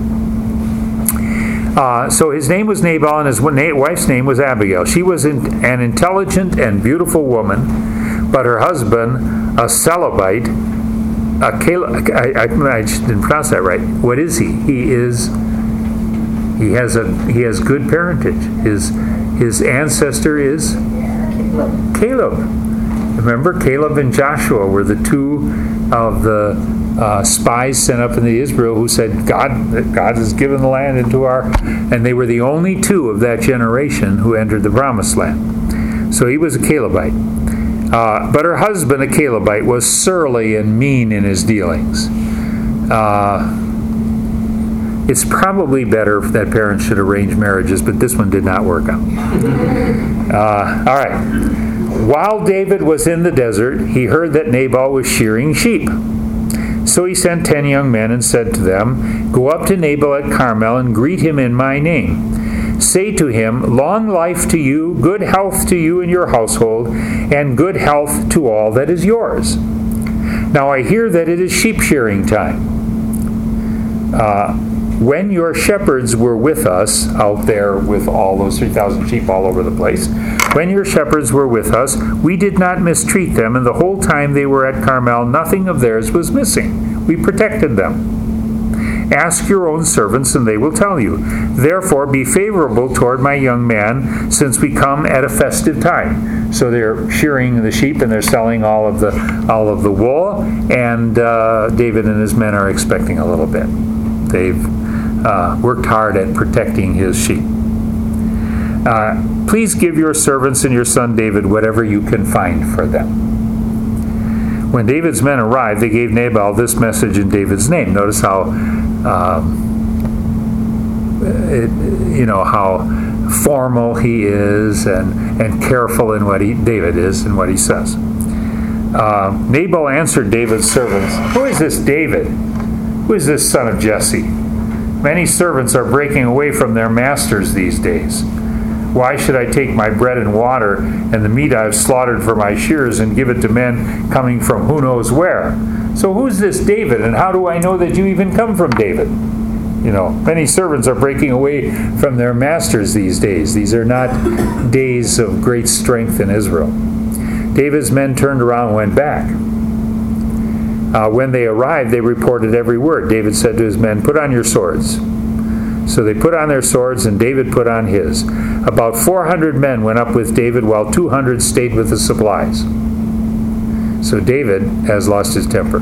Uh, so his name was Nabal, and his wife's name was Abigail. She was an intelligent and beautiful woman, but her husband, a Calebite, a Caleb, I, I, I didn't pronounce that right. What is he? He is. He has a. He has good parentage. His his ancestor is Caleb. Caleb. Remember, Caleb and Joshua were the two of the uh, spies sent up into Israel who said, God, God has given the land into our... And they were the only two of that generation who entered the promised land. So he was a Calebite. Uh, but her husband, a Calebite, was surly and mean in his dealings. Uh, it's probably better that parents should arrange marriages, but this one did not work out. Uh, all right. While David was in the desert, he heard that Nabal was shearing sheep. So he sent ten young men and said to them, Go up to Nabal at Carmel and greet him in my name. Say to him, Long life to you, good health to you and your household, and good health to all that is yours. Now I hear that it is sheep shearing time. Uh, when your shepherds were with us out there with all those three thousand sheep all over the place, when your shepherds were with us, we did not mistreat them, and the whole time they were at Carmel, nothing of theirs was missing. We protected them. Ask your own servants, and they will tell you. Therefore, be favorable toward my young man, since we come at a festive time. So they're shearing the sheep, and they're selling all of the all of the wool, and uh, David and his men are expecting a little bit. They've uh, worked hard at protecting his sheep. Uh, Please give your servants and your son David whatever you can find for them. When David's men arrived, they gave Nabal this message in David's name. Notice how, um, it, you know, how formal he is and, and careful in what he, David is and what he says. Uh, Nabal answered David's servants, Who is this David? Who is this son of Jesse? Many servants are breaking away from their masters these days. Why should I take my bread and water and the meat I've slaughtered for my shears and give it to men coming from who knows where? So who's this David, and how do I know that you even come from David? You know, many servants are breaking away from their masters these days. These are not days of great strength in Israel. David's men turned around and went back. Uh, when they arrived, they reported every word. David said to his men, Put on your swords. So they put on their swords, and David put on his. About four hundred men went up with David, while two hundred stayed with the supplies. So David has lost his temper.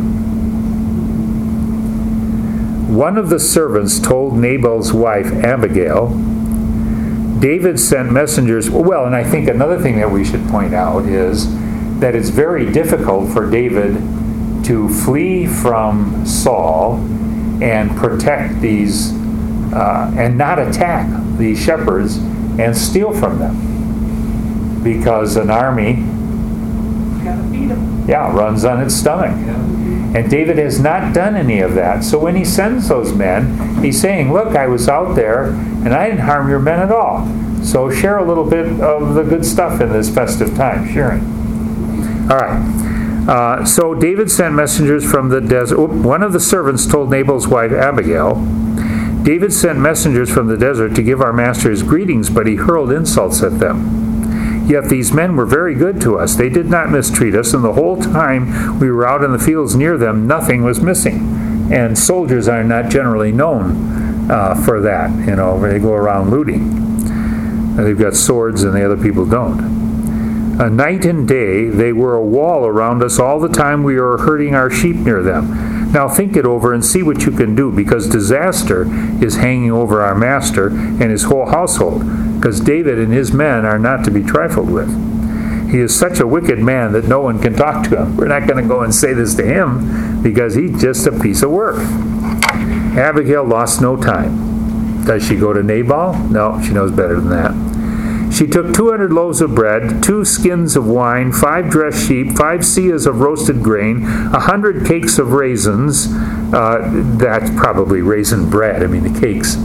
One of the servants told Nabal's wife, Abigail, David sent messengers. Well, and I think another thing that we should point out is that it's very difficult for David to flee from Saul and protect these Uh, and not attack the shepherds and steal from them, because an army Gotta feed him. yeah runs on its stomach. And David has not done any of that. So when he sends those men, he's saying, look, I was out there and I didn't harm your men at all, so share a little bit of the good stuff in this festive time. Sharing. All right. Uh, so David sent messengers from the desert. One of the servants told Nabal's wife Abigail, David sent messengers from the desert to give our master his greetings, but he hurled insults at them. Yet these men were very good to us. They did not mistreat us, and the whole time we were out in the fields near them, nothing was missing. And soldiers are not generally known uh, for that. You know, they go around looting. They've got swords, and the other people don't. Uh, night and day, they were a wall around us all the time we were herding our sheep near them. Now think it over and see what you can do, because disaster is hanging over our master and his whole household, because David and his men are not to be trifled with. He is such a wicked man that no one can talk to him. We're not going to go and say this to him, because he's just a piece of work. Abigail lost no time. Does she go to Nabal? No, she knows better than that. She took two hundred loaves of bread, two skins of wine, five dressed sheep, five seahs of roasted grain, a hundred cakes of raisins. Uh, that's probably raisin bread. I mean, the cakes,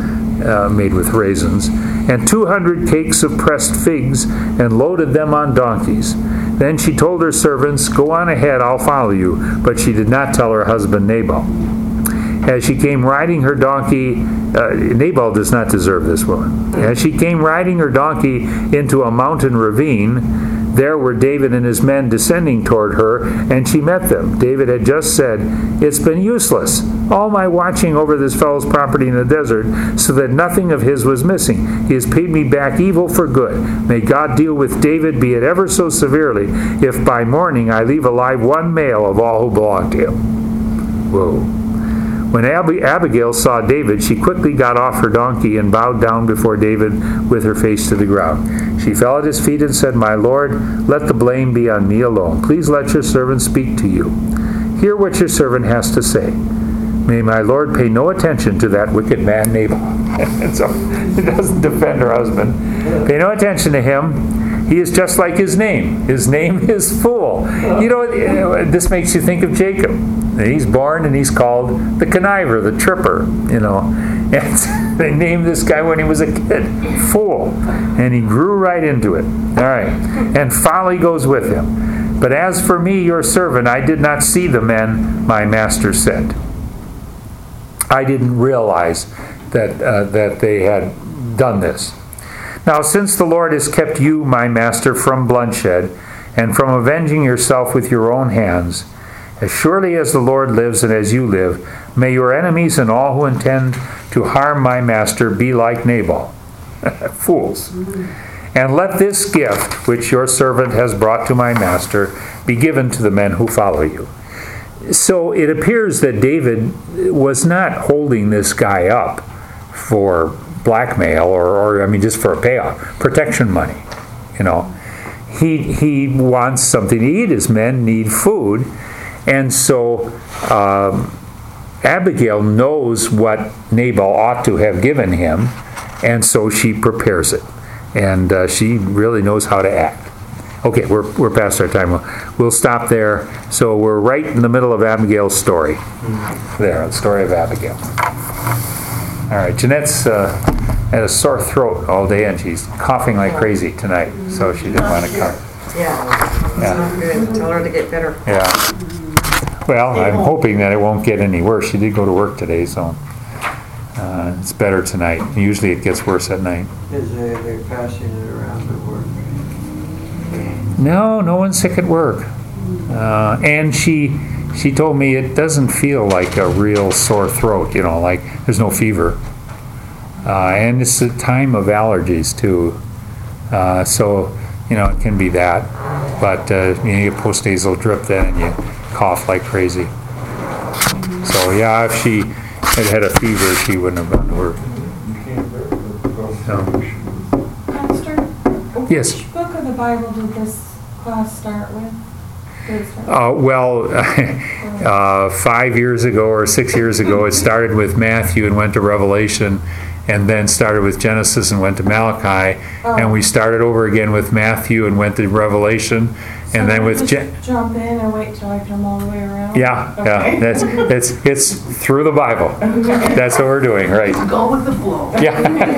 uh, made with raisins, and two hundred cakes of pressed figs, and loaded them on donkeys. Then she told her servants, "Go on ahead, I'll follow you." But she did not tell her husband Nabal. As she came riding her donkey, uh, Nabal does not deserve this woman. As she came riding her donkey into a mountain ravine, there were David and his men descending toward her, and she met them. David had just said, "It's been useless, all my watching over this fellow's property in the desert, so that nothing of his was missing. He has paid me back evil for good. May God deal with David, be it ever so severely, if by morning I leave alive one male of all who belong to him." Whoa. When Ab- Abigail saw David, she quickly got off her donkey and bowed down before David with her face to the ground. She fell at his feet and said, "My lord, let the blame be on me alone. Please let your servant speak to you. Hear what your servant has to say. May my lord pay no attention to that wicked man Nabal." And so he doesn't defend her husband. Pay no attention to him. He is just like his name. His name is Fool. You know, this makes you think of Jacob. He's born and he's called the conniver, the tripper, you know. And they named this guy when he was a kid Fool. And he grew right into it. All right. And folly goes with him. But as for me, your servant, I did not see the men my master sent. I didn't realize that uh, that they had done this. Now, since the Lord has kept you, my master, from bloodshed, and from avenging yourself with your own hands, as surely as the Lord lives and as you live, may your enemies and all who intend to harm my master be like Nabal. Fools. And let this gift, which your servant has brought to my master, be given to the men who follow you. So it appears that David was not holding this guy up for blackmail or, or I mean, just for a payoff. Protection money, you know. He, he wants something to eat. His men need food. And so um, Abigail knows what Nabal ought to have given him, and so she prepares it. And uh, she really knows how to act. Okay, we're we're past our time. We'll, we'll stop there. So we're right in the middle of Abigail's story. There, the story of Abigail. All right, Jeanette's uh, had a sore throat all day, and she's coughing like crazy tonight, so she didn't want to come. Yeah, it's Yeah. not good. Tell her to get better. Yeah. Well, I'm hoping that it won't get any worse. She did go to work today, so uh, it's better tonight. Usually it gets worse at night. Is they, they passing it around at work? No, no one's sick at work. Uh, and she she told me it doesn't feel like a real sore throat, you know, like there's no fever. Uh, and it's a time of allergies, too. Uh, so, you know, it can be that. But uh, you know, you get post-nasal drip then and you cough like crazy. So, yeah, if she had had a fever, she wouldn't have gone to work. So, Pastor? Yes. Which book of the Bible did this class start with? Did it start Uh, well, uh, five years ago or six years ago, it started with Matthew and went to Revelation, and then started with Genesis and went to Malachi, Oh. and we started over again with Matthew and went to Revelation, So and then I with just Gen- jump in and wait till I come all the way around? yeah, yeah, Okay. that's it's it's through the Bible. That's what we're doing, right? Go with the flow. Yeah.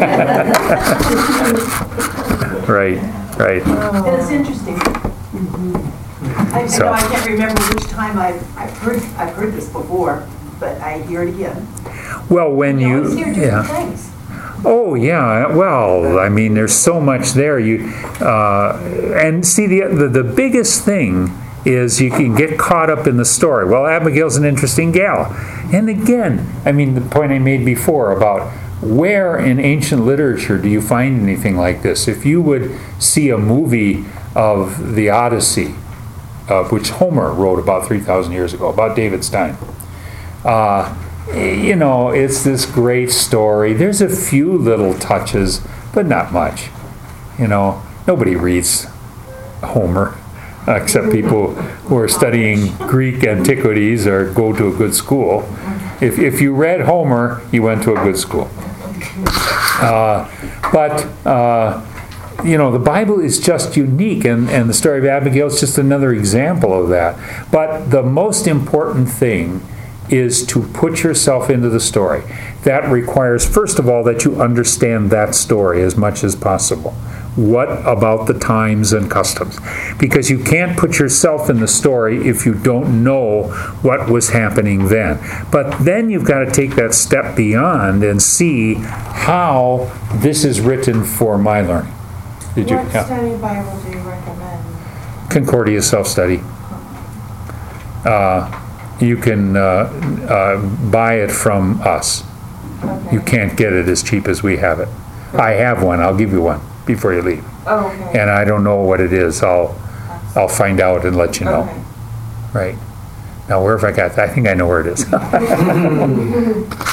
Right, right. And it's interesting. I, I So- know I can't remember which time I've, I've heard, I've heard this before, but I hear it again. Well, when You you, always hear yeah. different things. Oh yeah, well, I mean, there's so much there. You uh, and see the, the the biggest thing is you can get caught up in the story. Well, Abigail's an interesting gal, and again, I mean, the point I made before about where in ancient literature do you find anything like this? If you would see a movie of the Odyssey, uh, which Homer wrote about three thousand years ago, about David's time. Uh, You know, it's this great story. There's a few little touches, but not much. You know, nobody reads Homer, except people who are studying Greek antiquities or go to a good school. If, if you read Homer, you went to a good school. Uh, but, uh, you know, the Bible is just unique, and, and the story of Abigail is just another example of that. But the most important thing is to put yourself into the story. That requires, first of all, that you understand that story as much as possible. What about the times and customs? Because you can't put yourself in the story if you don't know what was happening then. But then you've got to take that step beyond and see how this is written for my learning. Did you? What Yeah. study Bible do you recommend? Concordia self-study. Uh, you can uh, uh, buy it from us. Okay. You can't get it as cheap as we have it. I have one. I'll give you one before you leave. Oh, okay. And I don't know what it is. I'll I'll find out and let you know. Okay. Right. Now, where have I got that? I think I know where it is.